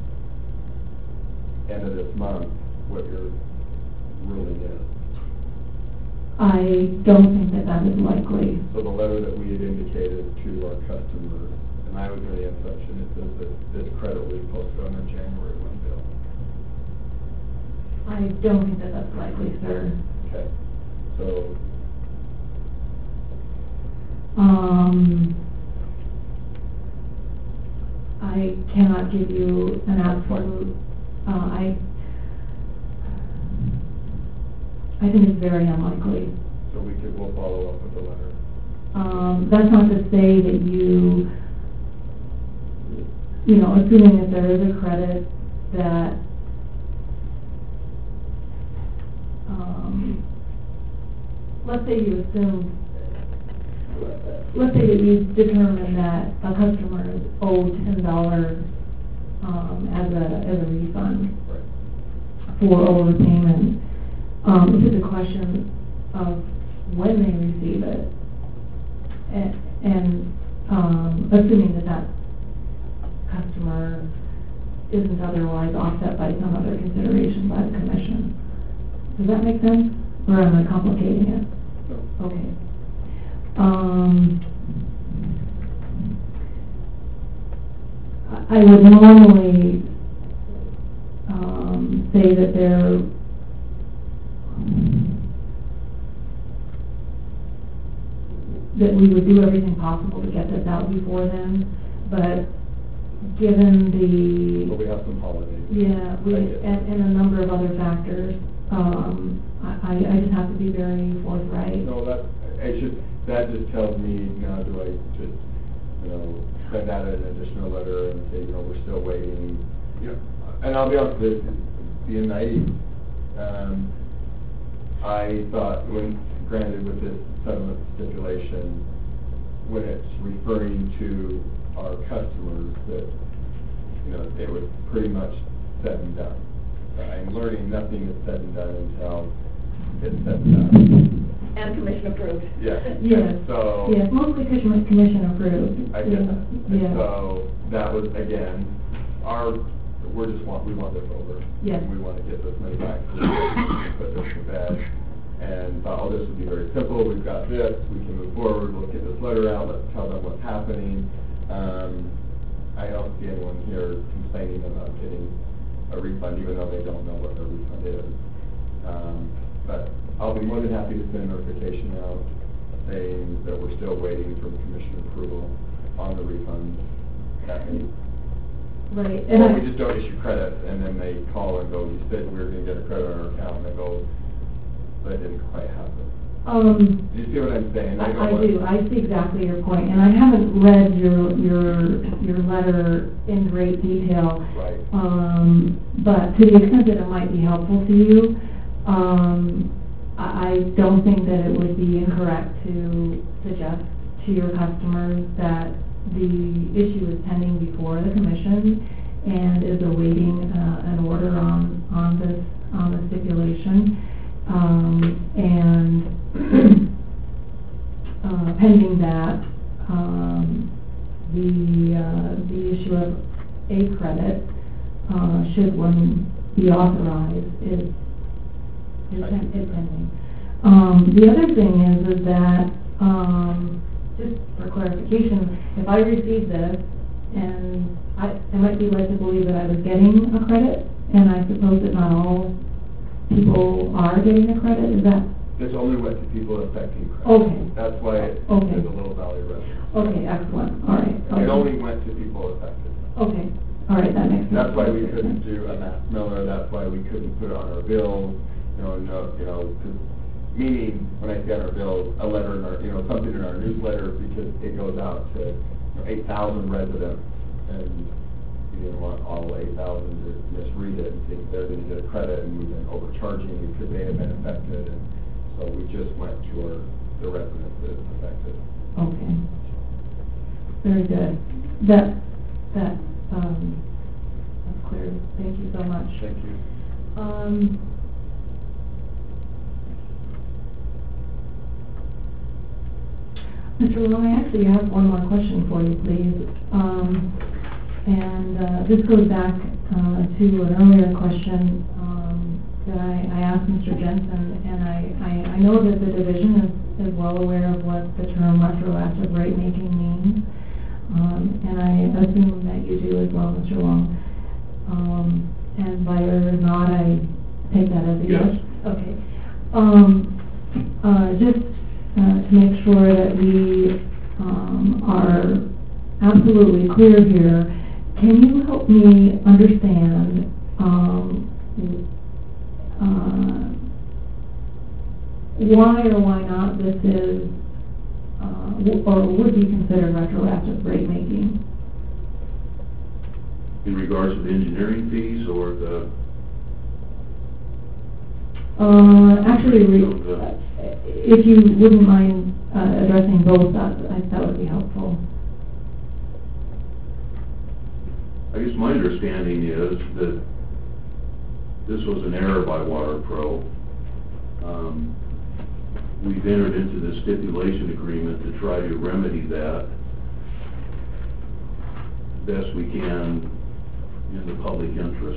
end of this month what your ruling is? I don't think that is likely. So the letter that we had indicated to our customers, and I was in the inception, it says that this credit will be posted on their January 1 bill. I don't think that's likely, sir. Okay. So I cannot give you an absolute. I think it's very unlikely. So we'll follow up with the letter. That's not to say that you know, assuming that there is a credit that let's say that you determine that a customer is owed $10 as a refund for overpayment. It's just a question of when they receive it, and assuming that customer isn't otherwise offset by some other consideration by the commission. Does that make sense? Or am I complicating it? No. Okay. I would normally say that that we would do everything possible to get this out before then, but given the... But we have some holidays. Yeah, and a number of other factors, I just have to be very forthright. No, that just tells me, now do I just, send out an additional letter and say, we're still waiting. And I'll be honest with you, being naive, I thought granted with this settlement stipulation, when it's referring to our customers, that, it was pretty much said and done. But I'm learning nothing is said and done until it's said and done. And commission approved. Yes. Yes. So yes, mostly commission approved. I get that. Yeah. And so that was again we want this over. Yes. And we want to get this money back so we can put this to bed. And thought, this would be very simple. We've got this. We can move forward. We'll get this letter out. Let's tell them what's happening. I don't see anyone here complaining about getting a refund, even though they don't know what their refund is. But I'll be more than happy to send a notification out saying that we're still waiting for commission approval on the refund. That means Right. or we just don't issue credits, and then they call and go, you said we were going to get a credit on our account, and they go, that didn't quite happen. Do you see what I'm saying? I do. I see exactly your point, and I haven't read your letter in great detail. Right. But to the extent that it might be helpful to you, I don't think that it would be incorrect to suggest to your customers that the issue is pending before the commission and is awaiting an order on the stipulation, and pending that, the issue of a credit, should one be authorized, is pending. The other thing is that, just for clarification, if I received this, and I might be led to believe that I was getting a credit, and I suppose that not all people are getting a credit, is that? This only went to people affecting credit. Okay. That's why it's Okay. the Little Valley residents. Okay, excellent, all right. It only went to people affected. Okay, all right, that makes sense. That's why we couldn't do a mass mailer, that's why we couldn't put it on our bills, meaning, when I say on our bills, a letter in our, something in our newsletter, because it goes out to 8,000 residents, and you didn't want all 8,000 to misread it and think they're going to get a credit, and we've been overcharging because they have been affected, and so we just went to the residents that it's affected. Okay. Very good. That's clear. Thank you so much. Thank you. Mr. Long, I actually have one more question for you, please. This goes back to an earlier question that I asked Mr. Jensen, and I know that the division is well aware of what the term retroactive rate making means, and I assume that you do as well, Mr. Long. And by your nod, I take that as a yes. Okay. Just to make sure that we are absolutely clear here, can you help me understand why or why not this is or would be considered retroactive rate making? In regards to the engineering fees or the? Actually, if you wouldn't mind addressing both, that would be helpful. I guess my understanding is that this was an error by WaterPro. We've entered into the stipulation agreement to try to remedy that best we can in the public interest.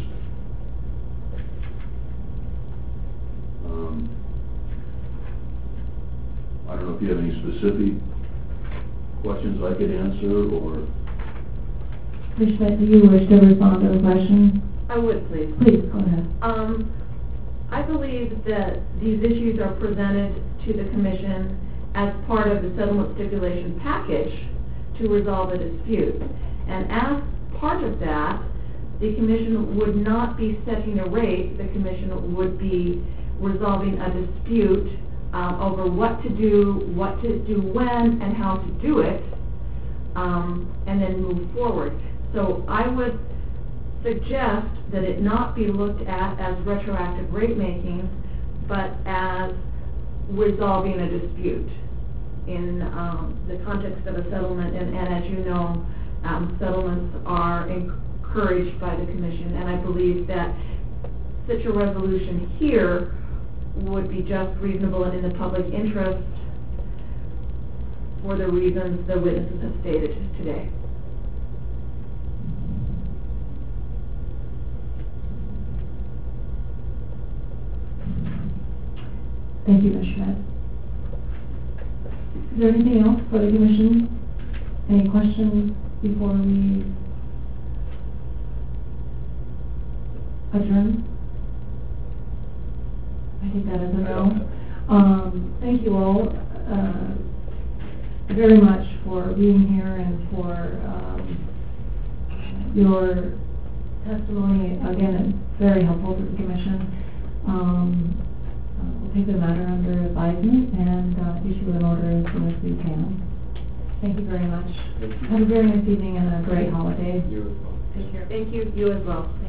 I don't know if you have any specific questions I could answer, or... Ms. Schmidt, do you wish to respond to the question? I would, please. Please, go ahead. I believe that these issues are presented to the Commission as part of the settlement stipulation package to resolve a dispute. And as part of that, the Commission would not be setting a rate. The Commission would be resolving a dispute over what to do when, and how to do it, and then move forward. So I would suggest that it not be looked at as retroactive rate making, but as resolving a dispute in the context of a settlement. And as you know, settlements are encouraged by the Commission, and I believe that such a resolution here would be just reasonable and in the public interest for the reasons the witnesses have stated today. Thank you, Ms. Schmidt. Is there anything else for the Commission? Any questions before we adjourn? I think that is a no. Thank you all very much for being here and for your testimony. Again, it's very helpful to the Commission. We'll take the matter under advisement and issue an order as soon as we can. Thank you very much. Thank you. Have a very nice evening and a great holiday. You as well. Take care. Thank you. You as well.